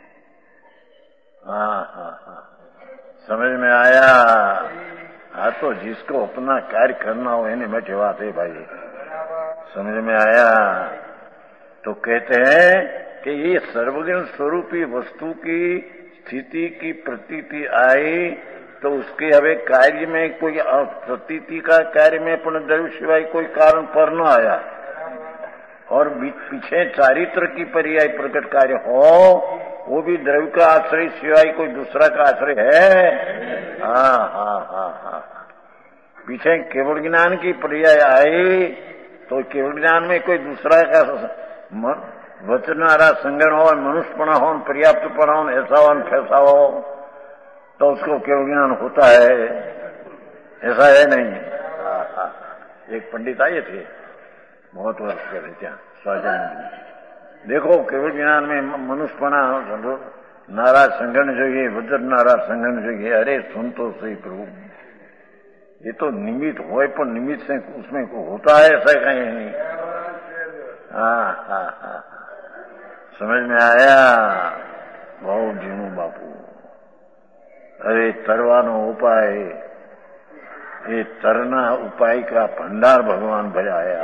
हाँ हाँ हाँ, समझ में आया। हाँ तो जिसको अपना कार्य करना हो इन्हें बैठे बात है भाई। समझ में आया। तो कहते हैं कि ये सर्वज्ञ स्वरूपी वस्तु की स्थिति की प्रतीति आई तो उसके हवे कार्य में कोई प्रतीति का कार्य में पण द्रव्य सिवाय कोई कारण पर न आया और पीछे चारित्र की पर्याय प्रकट कार्य हो वो भी द्रव्य का आश्रय सिवाय कोई दूसरा का आश्रय है। हाँ हाँ हाँ हाँ, पीछे केवल ज्ञान की पर्याय आई तो केवल ज्ञान में कोई दूसरा का वचनारा संगण हो मनुष्यपना हो पर्याप्तपना हो ऐसा हो फैसा हो तो उसको केवल ज्ञान होता है, ऐसा है नहीं। हाँ हाँ, एक पंडित आए थे बहुत वर्ष पहले क्या स्वाजन। देखो केवल ज्ञान में मनुष्यपना नारा संगण જોઈએ वज्र नारा संगण જોઈએ। अरे सुन तो सही प्रभु, ये तो निमित्त हो पर निमित्त से उसमें को होता है ऐसा कहीं नहीं। हाँ हाँ हाँ, समझ में आया। बहुत जीणू बापू। अरे तरवानो उपाय ये तरना उपाय का भंडार भगवान भजाया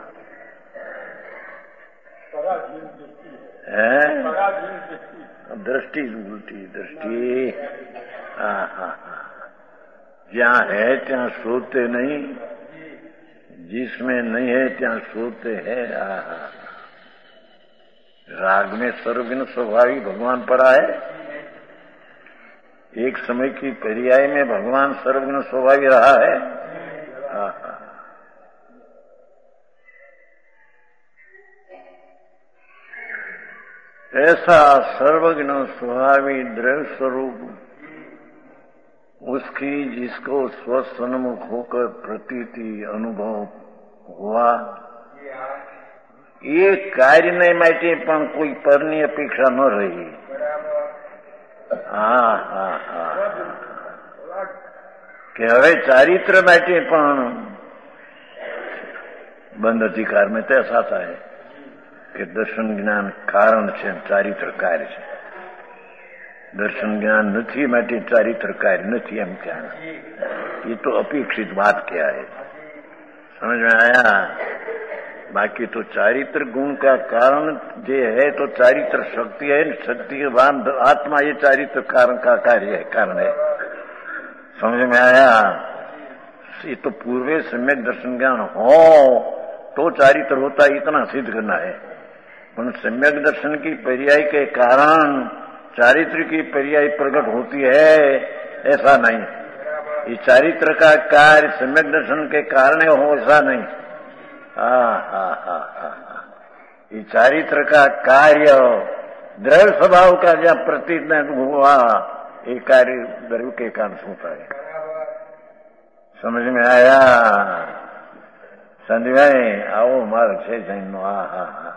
है। दृष्टि उल्टी दृष्टि। हाँ हाँ हाँ, जहाँ है ત્યાં सोते नहीं, जिसमें नहीं है ત્યાં सोते है। राग में सर्वगुण स्वभावी भगवान पड़ा है। एक समय की पर्याय में भगवान सर्वगुण स्वभावी रहा है। ऐसा सर्वगुण स्वभावी द्रव्य स्वरूप उसकी जिसको स्वसन्मुख होकर प्रतीति अनुभव हुआ ये कार्य नहीं माटे पण कोई पરની अपेक्षा न रही। हाँ हाँ हाँ, कि હવે ચારિત્ર માટે પણ બંધ અધિકાર में तो ऐसा था है कि दर्शन ज्ञान कारण છે ચારિત્ર कार्य છે। दर्शन ज्ञान નથી માટે ચારિત્ર कार्य નથી એમ કહેવાય। ये तो अपेक्षित बात क्या है, समझ में आया। बाकी तो चारित्र गुण का कारण जो है तो चारित्र शक्ति है, शक्ति के बाद आत्मा ये चारित्र कारण का कार्य है, कारण है। समझ में आया। ये तो पूर्वे सम्यक दर्शन ज्ञान हो तो चारित्र होता है, इतना सिद्ध करना है। पर सम्यक दर्शन की पर्याय के कारण चारित्र की पर्याय प्रकट होती है ऐसा नहीं। ये चारित्र का कार्य सम्यक दर्शन के कारण हो ऐसा नहीं। हाँ हाँ हाँ हाँ, ये चारित्र का कार्य द्रव्य स्वभाव का जब प्रतीत हुआ ये कार्य द्रव्य के कारण होता है। समझ में आया। संजय आओ मार्ग से जैन। हाँ हाँ हाँ,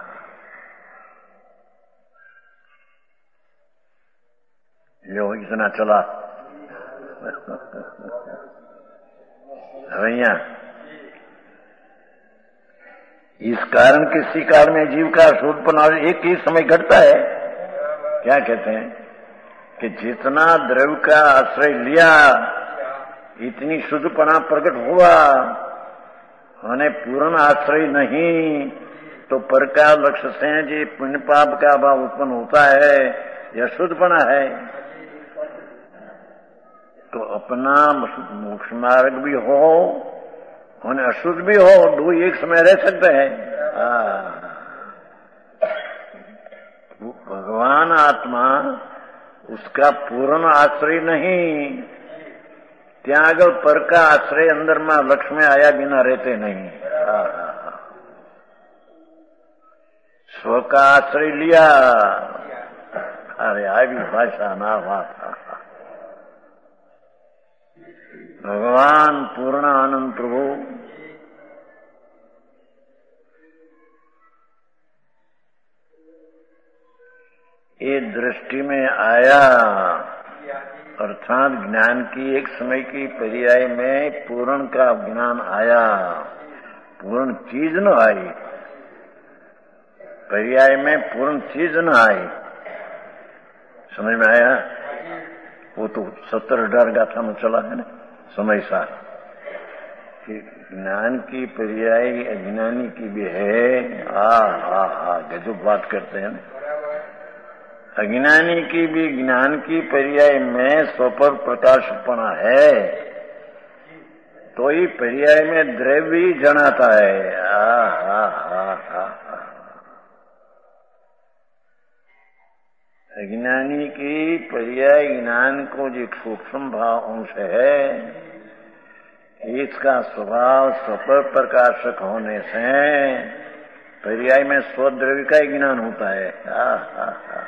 यो इतना चला। भैया इस कारण किसी काल में जीव का शोधपना एक ही समय घटता है। क्या कहते हैं कि जितना द्रव्य का आश्रय लिया इतनी शुद्धपना प्रकट हुआ, उन्हें पूर्ण आश्रय नहीं तो पर का लक्ष्य से जो पुण्य पाप का भाव उत्पन्न होता है यह शुद्धपना है। तो अपना मोक्ष मार्ग भी हो और अशुद्ध भी हो, दो एक समय रह सकते हैं। भगवान आत्मा उसका पूर्ण आश्रय नहीं। ત્યાં આગળ પર का આશ્રય અંદરમાં લક્ષ્મી આયા बिना रहते नहीं। स्व का आश्रय लिया। अरे આવી ભાષા ના વાત। भगवान पूर्ण आनंद प्रभु ये दृष्टि में आया, अर्थात ज्ञान की एक समय की पर्याय में पूर्ण का ज्ञान आया। पूर्ण चीज न आई, पर्याय में पूर्ण चीज न आई। समझ में आया? वो तो सत्तर अठार गाथा में चला है ना समय सार कि ज्ञान की पर्याय अज्ञानी की भी है। आ हा हा गजब बात करते हैं ना। अज्ञानी की भी ज्ञान की पर्याय में स्वपर प्रकाशपना है, तो ही पर्याय में द्रव्य ही जनाता है। आ हा हा हा अज्ञानी की पर्याय ज्ञान को जो सूक्ष्म भाव अंश है, इसका स्वभाव स्वपर प्रकाशक होने से पर्याय में स्वद्रव्य का ही ज्ञान होता है। हा हा हा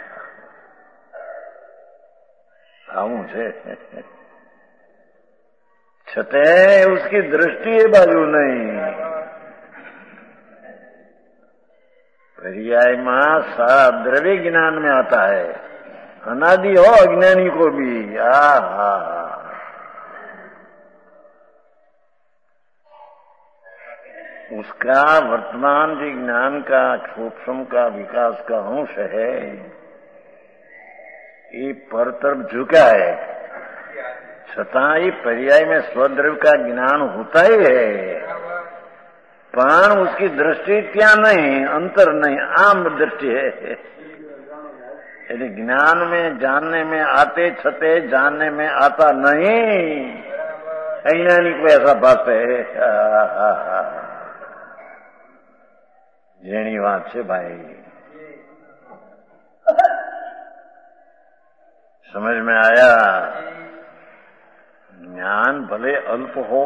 આવું છે। છતે उसकी दृष्टि એ बाजू नहीं। पर्याय में सारा द्रव्य ज्ञान में आता है। अनादि हो अज्ञानी को भी। आ हा उसका वर्तमान जो ज्ञान का सूक्ष्म का विकास का अंश है, ये पर तरफ झुका है। छतां ही पर्याय में स्वद्रव्य का ज्ञान होता ही है, पर उसकी दृष्टि क्या नहीं, अंतर नहीं, आम दृष्टि है। यदि ज्ञान में जानने में आते छते जानने में आता नहीं, अज्ञानी को ऐसा बात है। जेनी बात है भाई, समझ में आया? ज्ञान भले अल्प हो,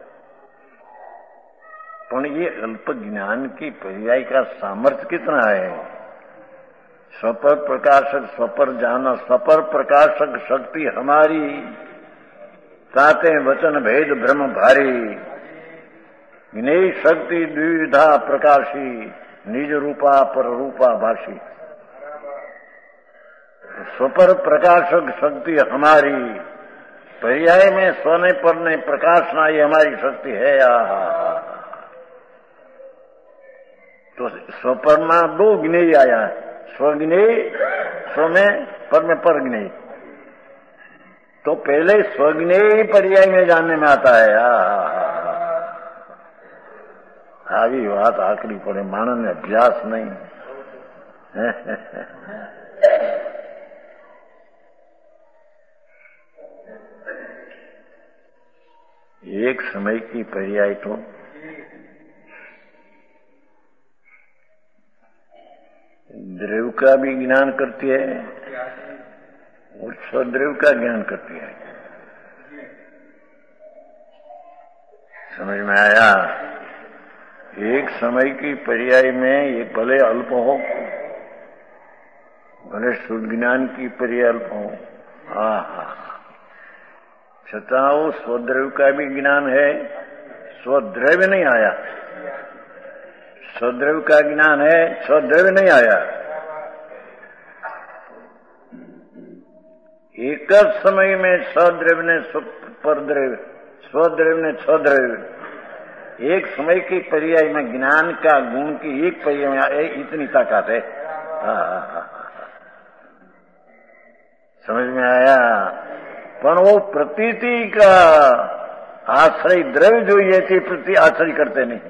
पर ये अल्प ज्ञान की पर्याय का सामर्थ्य कितना है। स्वपर प्रकाशक स्वपर जाना, स्वपर प्रकाशक शक्ति हमारी, ताते वचन भेद ब्रह्म भारी। ज्ञेय शक्ति द्विविधा प्रकाशी, निज रूपा पर रूपा भाषी। स्वपर प्रकाशक शक्ति हमारी, पर्याय में सोने पर ने प्रकाशना ये हमारी शक्ति है। आ तो स्वपर में दो ज्ञेय आया, स्वज्ञेय स्व में, पर में पर ज्ञेय। तो पहले स्वज्ञेय पर्याय में जानने में आता है। આવી વાત આકરી પડે, માણસને અભ્યાસ નહીં। एक समय की पर्याय तो द्रव्य का भी ज्ञान करती है और स्वद्रव्य का ज्ञान करती है। समझ में आया? एक समय की पर्याय में ये भले अल्प हो, भले शुद्ध ज्ञान की पर्याय अल्प हो, हा हा छता वो स्वद्रव्य का भी ज्ञान है। स्वद्रव्य नहीं आया, स्वद्रव्य का ज्ञान है, स्वद्रव्य नहीं आया। एक समय में स्वद्रव्य ने परद्रव्य, स्वद्रव्य ने स्वद्रव्य, एक समय की पर्याय में ज्ञान का गुण की एक पर्याय में इतनी ताकत है। समझ में आया? पर वो प्रतीति का आश्रय द्रव्य जो ये थी, प्रति आश्रय करते नहीं।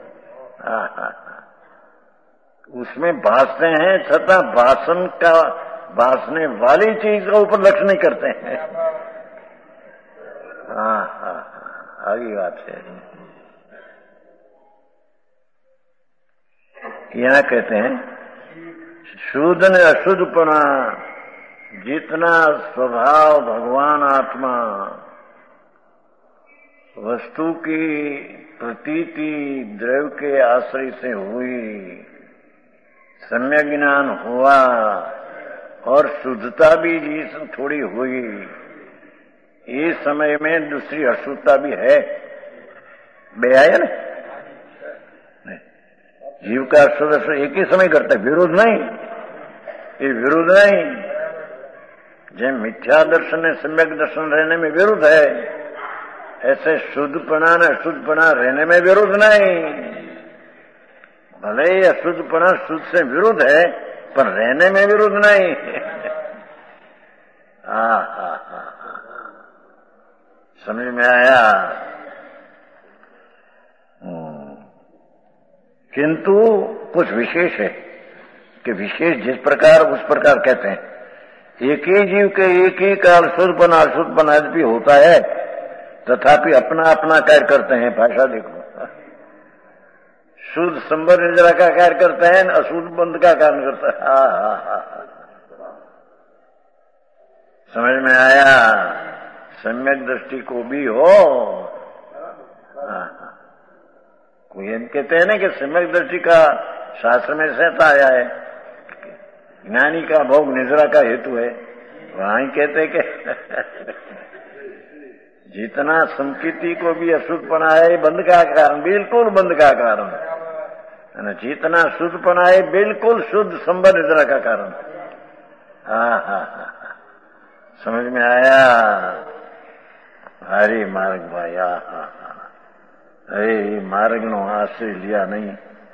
उसमें भाषते हैं, छता भाषण का भाषने वाली चीज का ऊपर लक्ष्य नहीं करते हैं। हाँ हाँ आगे बात है। यहाँ कहते हैं शुद्ध ने अशुद्धपना जितना स्वभाव भगवान आत्मा वस्तु की प्रतीति द्रव्य के आश्रय से हुई, सम्यक ज्ञान हुआ और शुद्धता भी जिस थोड़ी हुई, इस समय में दूसरी अशुद्धता भी है। बे आया ना, जीव का अशुद्ध अशुद्ध एक ही समय करता है, विरोध नहीं, ये विरोध नहीं। जब मिथ्या दर्शन है सम्यक दर्शन रहने में विरोध है, ऐसे शुद्धपना न अशुद्धपना रहने में विरोध नहीं। भले ही अशुद्धपना शुद्ध से विरोध है, पर रहने में विरोध नहीं। हा हा हा समझ में आया? किंतु कुछ विशेष है कि विशेष जिस प्रकार उस प्रकार कहते हैं। एक ही जीव के एक ही काल शुद्धपना अशुद्धपना भी होता है, तथापि अपना अपना कार्य करते हैं। भाषा देखो, शुद्ध संबर निद्रा का कार्य करते हैं, अशुद्ध बंद का कार्य करता है। हा हा हा समझ में आया? सम्यक दृष्टि को भी हो। हाँ, कोई हम कहते हैं ना कि सम्यक दृष्टि का शास्त्र में सहता आया है, ज्ञानी का भोग निद्रा का हेतु है। वहां कहते कि जितना संकीर्ति को भी अशुद्धपना है बंद का कारण, बिल्कुल बंद का कारण, जितना शुद्धपना है बिल्कुल शुद्ध संबर निद्रा का कारण। हाँ हाँ हाँ समझ में आया? हरि मार्ग भाई, हा हा अरे मार्ग नो आश्रय लिया नहीं,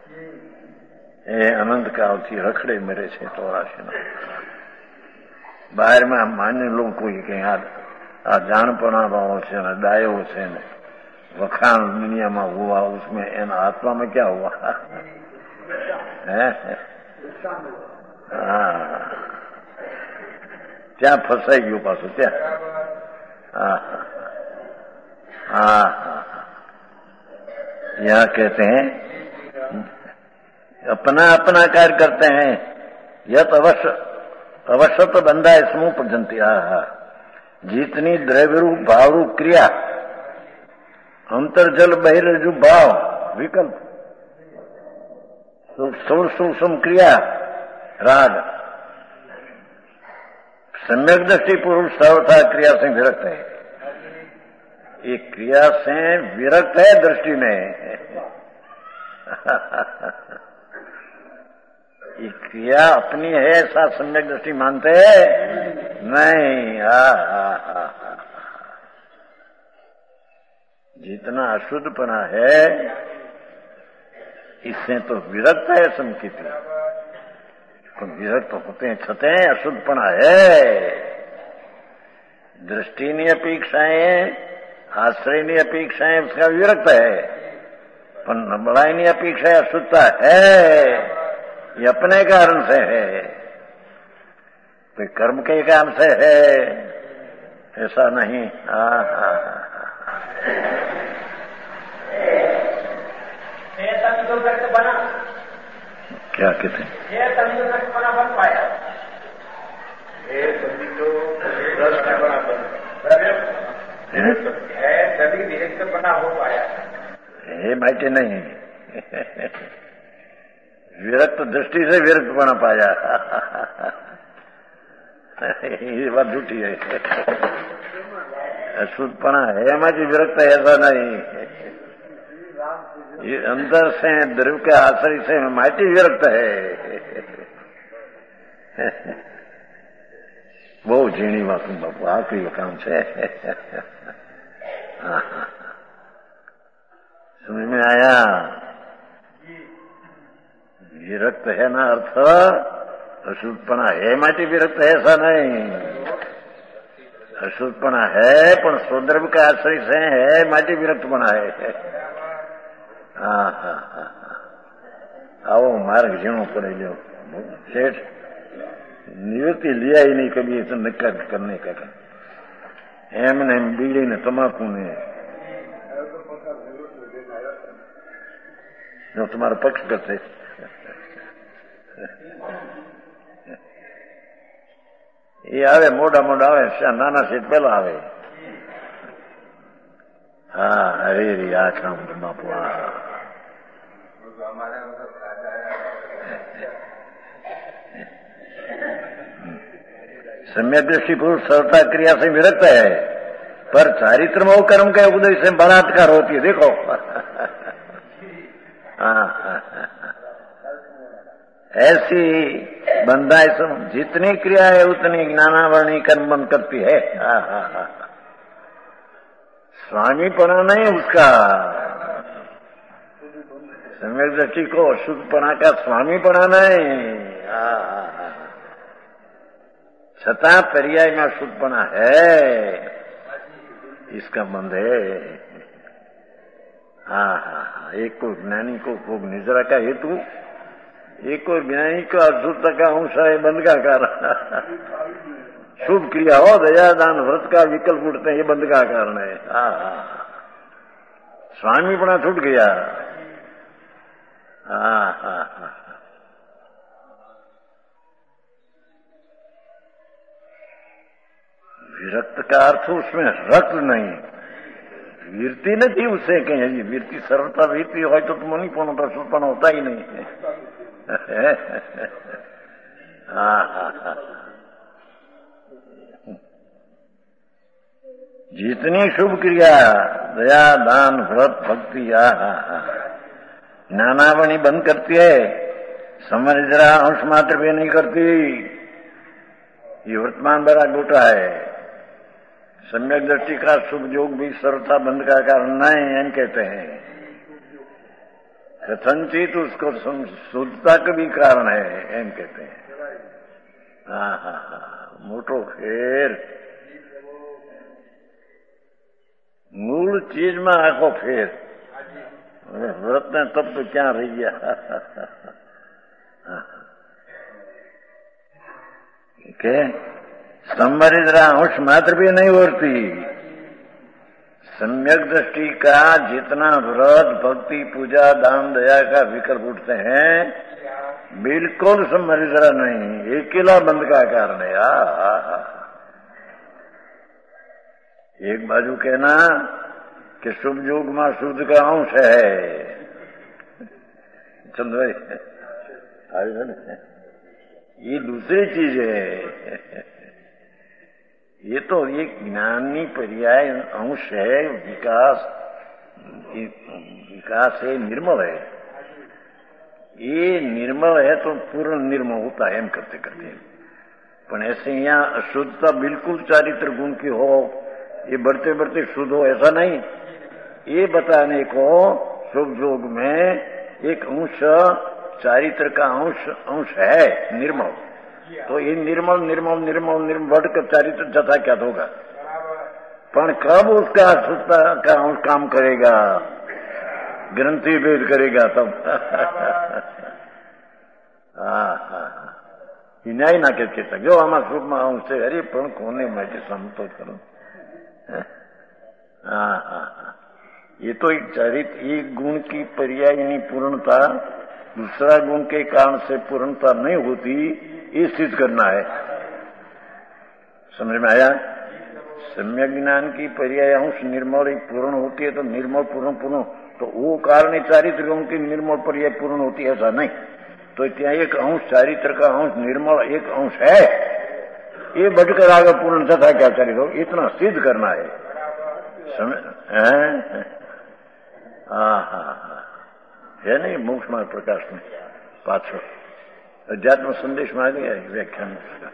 ए अनंत काल थी रखड़े मेरे से ચોરાશી નો બહાર માં માન્ય લોકો કે આ જાણપણા ભાવ છે ને ડાયો છે ને वखान दुनिया में हुआ, उसमें इन आत्मा में क्या हुआ है? हाँ क्या फंसाई गयो पासो क्या? हाँ हाँ यहाँ कहते हैं अपना अपना कार्य करते हैं। यत अवश्य अवश्य तो बंधा है समूह पर्यंती। हा जितनी द्रव्य रूप भाव रूप क्रिया, अंतर्जल बहिर्जु भाव विकल्प, सूक्ष्म क्रिया राग, सम्यक दृष्टि पुरुष सर्वथा क्रिया से विरक्त है। ये क्रिया से विरक्त है दृष्टि में। ये क्रिया अपनी है ऐसा सम्यक दृष्टि मानते हैं नहीं। हा हा हा जितना अशुद्धपना है इससे तो विरक्त है संकीर्ति, तो विरक्त होते हैं छते हैं अशुद्धपना है। दृष्टि नहीं अपेक्षाएं, आश्रय नहीं अपेक्षाएं, उसका विरक्त है। पर नबड़ाई नहीं अपेक्षा अशुद्धता है, ये अपने कारण से है, कोई कर्म के काम से है, ऐसा नहीं। हा हा बना क्या कहते हैं? ये तंदुरुस्त बना बन पाया, ये सभी तो बना बन है, सभी विरक्त बना हो पाया। ये माइटे नहीं, विरक्त दृष्टि से विरक्त बना पाया। ये बात झूठी है। अशुद्धपना है माटी विरक्त है ऐसा नहीं। ये अंदर से द्रव्य के आश्रय से माटी विरक्त है। बहुत झीणी बात बापू आखिरी काम से। समझ में आया? विरक्त है ना अर्थ अशुद्धपना है माटी विरक्त है ऐसा नहीं। अशुद्धपना है पण स्वद्रव्य का आश्रय से है माटी विरक्तपना है। हाँ हाँ हाँ आओ मार्ग झीणो पड़े जो सेठ निवृत्ति लिया ही नहीं कभी ऐसा निकाल करने का। एमने बीड़ी ने तम्बाकू ने जो तुम्हारा पक्ष करते એ આવે મોડા મોડા આવે, નાના સીટ પેલા આવે. હા હરે રે આ કામ બાપુ. सम्यक दृष्टि पुरुष सर्वता क्रिया से विरक्त है, पर चारित्र में कर्म के उदय से बलात्कार होती है. देखो ऐसी बंधाई सब जितनी क्रिया है उतनी ज्ञानावरणी कर्म बंद करती है. स्वामीपना नहीं उसका, सम्यक दृष्टि को अशुद्धपना का स्वामीपना नहीं. छता पर्याय में शुद्धपना है, इसका बंध है. हाँ हाँ हाँ. एक को ज्ञानी को भोग निद्रा का हेतु, एक को ज्ञानी को अशुद्धता का अंश है बंध का कारण. शुभ क्रिया हो दया दान व्रत का विकल्प उठते हैं, ये बंध का कारण है. हाँ हाँ. स्वामीपना छूट गया. हाँ हाँ हाँ. विरक्त का अर्थ उसमें रक्त नहीं, वीरती नहीं उससे कहें जी. वीरती सरलता वीरती हो तो तुम नहीं पौना तो सुपन होता ही नहीं. हाँ हाँ हाँ. जितनी शुभ क्रिया दया दान व्रत भक्ति ज्ञानावणी बंद करती है, समझरा अंश मात्र भी नहीं करती. ये वर्तमान बड़ा गोटा है. सम्यक दृष्टि का शुभ योग भी सर्वथा बंध का कारण नहीं एम कहते हैं. कथनचित उसको शुद्धता का भी कारण है एम कहते हैं. हाँ हाँ हाँ. मोटो फेर मूल चीज में आखो फेर. व्रत ने तब तो क्या रही गया. के संवरिद्रा अंश मात्र भी नहीं होती. सम्यक दृष्टि का जितना व्रत भक्ति पूजा दान दया का विकल्प उठते हैं बिल्कुल संवरिद्रा नहीं, अकेला बंध का कारण है. आ, आ, आ. एक बाजू कहना कि शुभ योग में शुद्ध का अंश है. चंद्र भाई ये दूसरी चीज है. ये तो एक ज्ञानी पर्याय अंश है. विकास विकास है, निर्मल है. ये निर्मल है तो पूर्ण निर्मल होता है हम करते करते. पर ऐसे यहाँ अशुद्धता बिल्कुल चारित्र गुण की हो, ये बढ़ते बढ़ते शुद्ध हो, ऐसा नहीं. ये बताने को शुभ योग में एक अंश चारित्र का अंश अंश है निर्मल. तो ये निर्मल निर्मल निर्मल निर्मल बढ़कर चारित्र जथा क्या होगा. पर कब उसका अशुद्धता का अंश काम करेगा, ग्रंथि भेद करेगा तब. हाँ हाँ. न्याय ना कहते जो आमा शुभ में अंश है. अरे पण कोने માટે સમતો કરો. हाँ हाँ. ये तो एक चरित्र एक गुण की पर्यायनी पूर्णता दूसरा गुण के कारण से पूर्णता नहीं होती, ये सिद्ध करना है. समझ में आया. सम्यक ज्ञान की पर्याय अंश निर्मल पूर्ण होती है तो निर्मल पूर्ण पूर्ण, तो वो कारण चारित्र गुण की निर्मल पर्याय पूर्ण होती है ऐसा नहीं. तो क्या एक अंश चारित्र का अंश निर्मल एक अंश है, ये बढ़कर आगे पूर्ण तथा क्या चरित्र हो, इतना सिद्ध करना है. समझ हाँ हाँ हाँ. है नहीं मोक्ष मार्ग प्रकाश में पाछो अध्यात्म संदेश में आ गया व्याख्यान उसका.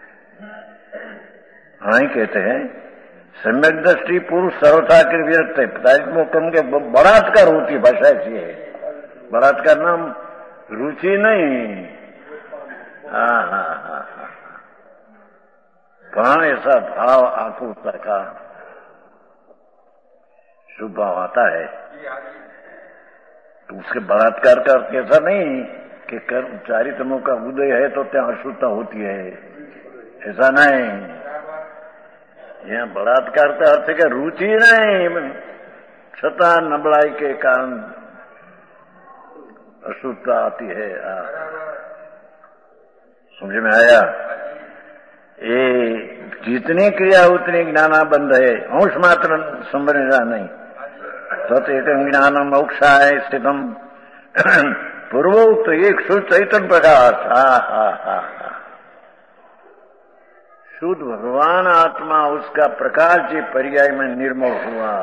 हाँ ही कहते हैं सम्यक दृष्टि पुरुष सर्वथा के विरक्त है. तारीख कम के बलात्कार होती भाषा ऐसी है. बलात्कार नाम रुचि नहीं. हाँ हाँ हाँ हाँ. कहाँ ऐसा भाव आकुलता का शुभ भाव आता है तो उसके बलात्कार का अर्थ ऐसा नहीं कि कर्म चारित्रों का उदय है तो त्या अशुद्धता होती है, ऐसा नहीं. यहाँ बलात्कार का अर्थ है कि रुचि नहीं छता नबड़ाई के कारण अशुद्धता आती है. समझ में आया. ये जितनी क्रिया उतनी ज्ञानाबंध है, अंश मात्र संबंधा नहीं। तत् ज्ञानम मोक्षाय स्थितम पूर्वोक्त एक शुद्ध चैतन्य प्रकाश। हा हा हा शुद्ध भगवान आत्मा उसका प्रकाश जी पर्याय में निर्मल हुआ।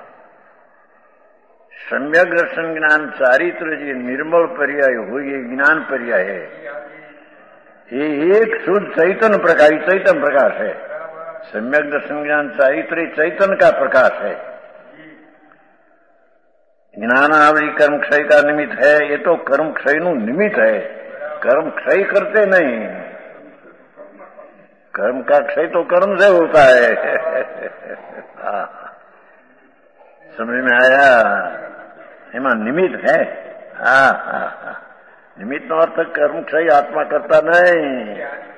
सम्यक दर्शन ज्ञान चारित्र जी निर्मल पर्याय हुई, ज्ञान पर्याय है। ये एक शुद्ध चैतन्य प्रकाश, चैतन्य प्रकाश है। सम्यक दर्शन ज्ञान चारित्र चैतन्य का प्रकाश है। ज्ञानावली कर्म क्षय का निमित्त है, ये तो कर्म क्षय नु निमित्त है, कर्म क्षय करते नहीं। कर्म का क्षय तो कर्म से होता है। समझ में आया? एमा निमित्त है। हा हा हा निमित्त नो अर्थ कर्म क्षय आत्मा करता नहीं।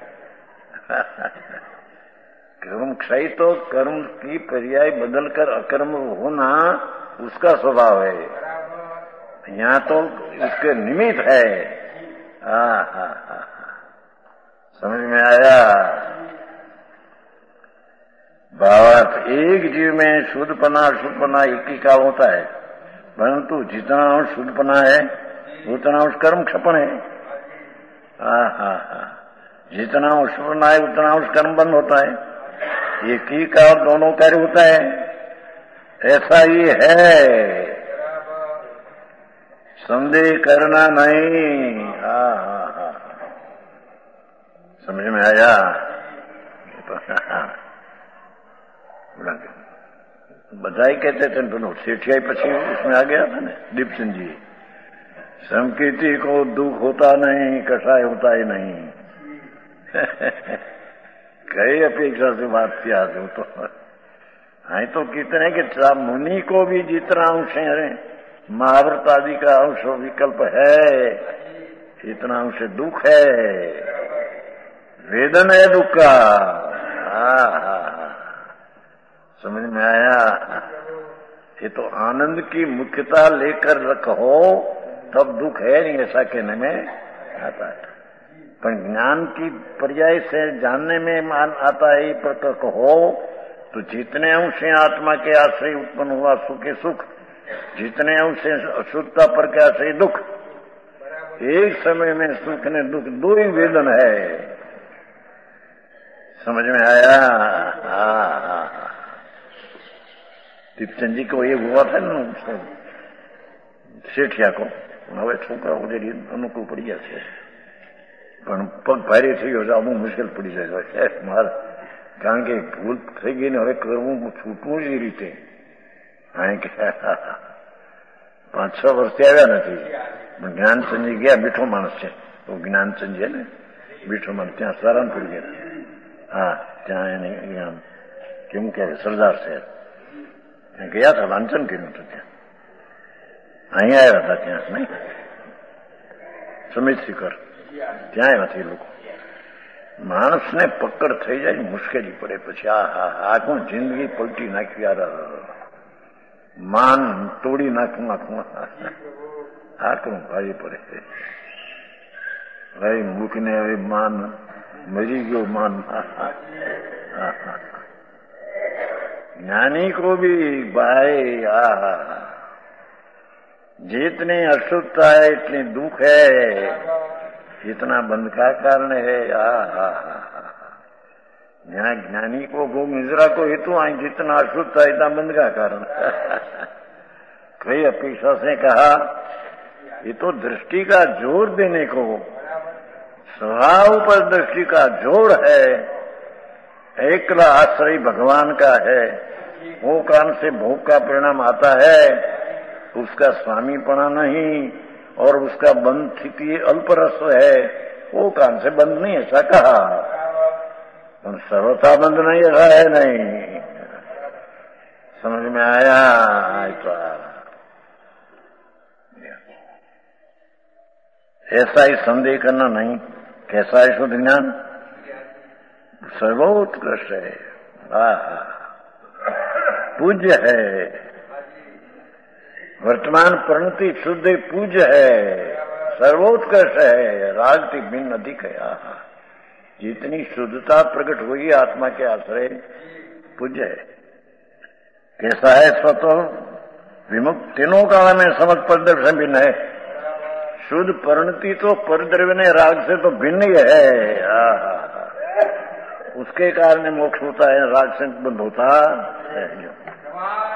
कर्म क्षय तो कर्म की पर्याय बदलकर अकर्म होना उसका स्वभाव है। यहाँ तो इसके निमित्त है। हा हा हा समझ में आया? भावार्थ एक जीव में शुद्धपना अशुद्धपना एक ही काल होता है, परंतु जितना अंश शुद्धपना है उतना अंश कर्म क्षपण है। हा हा हा जितना अंश शुद्धपना है उतना अंश कर्म बंद होता है। एक ही काल दोनों कार्य होता है, ऐसा ही है, संदेह करना नहीं। हा हा हा समझ में आया? बधाई कहते थे दोनों सेठियाई पछी उसमें आ गया था ना दीपचंद जी। संकीर्ति को दुख होता नहीं, कसाय होता ही नहीं। कई अपेक्षा से बात किया जो तो हाँ तो कितने कि मुनि को भी जितना अंश है महाभारत आदि का अंश विकल्प है, इतना अंश दुख है, वेदन है दुख का। हाँ हाँ समझ में आया? ये तो आनंद की मुख्यता लेकर रखो तब दुख है नहीं, ऐसा कहने में आता है। पर ज्ञान की पर्याय से जानने में मान आता है प्रत्यक्ष हो तो जितने अंश आत्मा के आश्रय उत्पन्न हुआ सुख सुख, जितने अंश अशुद्धता पर के आश्रय दुख, एक समय में सुख ने दुख दो ही वेदन है। समझ में आया? हाँ दीपचंद जी को ये हुआ था ना सेठिया को, હવે છોકરા વગેરે અનુકૂળ પડી ગયા છે, પણ પગ ભારે થઈ ગયો છે, અમુક મુશ્કેલ પડી જાય છે મારે, કારણ કે ભૂલ થઈ ગઈ ને હવે કરવું છૂટવું જ એ રીતે. કારણ કે પાંચ છ વર્ષથી આવ્યા નથી, પણ જ્ઞાનચંદજી ગયા, મીઠો માણસ છે તો જ્ઞાનચંદ છે ને મીઠો માણસ, ત્યાં સારાનપુર ગયા. હા ત્યાં એને જ્ઞાન કેમ કહેવાય સરદાર શહેર ત્યાં ગયા હતા, વાંચન કર્યું હતું ત્યાં. અહીંયા આવ્યા હતા ત્યાં નહીં સમિત શિખર ત્યાં આવ્યા હતા એ લોકો. માણસને પકડ થઈ જાય મુશ્કેલી પડે પછી આ હા આખું જિંદગી પલટી નાખી, યાર માન તોડી નાખું આખું આખું ભાઈ પડે ભાઈ મૂકીને હવે માન મરી ગયો માન. ज्ञानी को भी भाई आ जितनी अशुद्धता है इतनी दुख है, इतना बंध का कारण है. आ हा यहाँ ज्ञानी को गो मिजरा को हेतु आई जितना अशुद्धता इतना बंध का कारण. कई अपेक्षा से कहा ये तो दृष्टि का जोर देने को, स्वभाव पर दृष्टि का जोर है, एकला आश्रय भगवान का है, वो कान से भोग का परिणाम आता है, उसका स्वामीपना नहीं और उसका बंध स्थिति अल्परस है, वो कान से बंद नहीं ऐसा कहा, सर्वथा बंद नहीं ऐसा है नहीं. समझ में आया? ऐसा ही संदेह करना नहीं. कैसा है शुद्ध ज्ञान? सर्वोत्कृष्ट है, पूज्य है, वर्तमान परिणति शुद्ध पूज्य है, सर्वोत्कृष्ट है, राग की भिन्न अधिक है. जितनी शुद्धता प्रकट हुई आत्मा के आश्रय पूज्य है। कैसा है स्वतः विमुक्त तीनों काल में समझ परिद्रव्य से भिन्न है। शुद्ध परिणति तो परिद्रव्य ने राग से तो भिन्न ही है। उसके कारण मोक्ष होता है, राग से बंद होता है।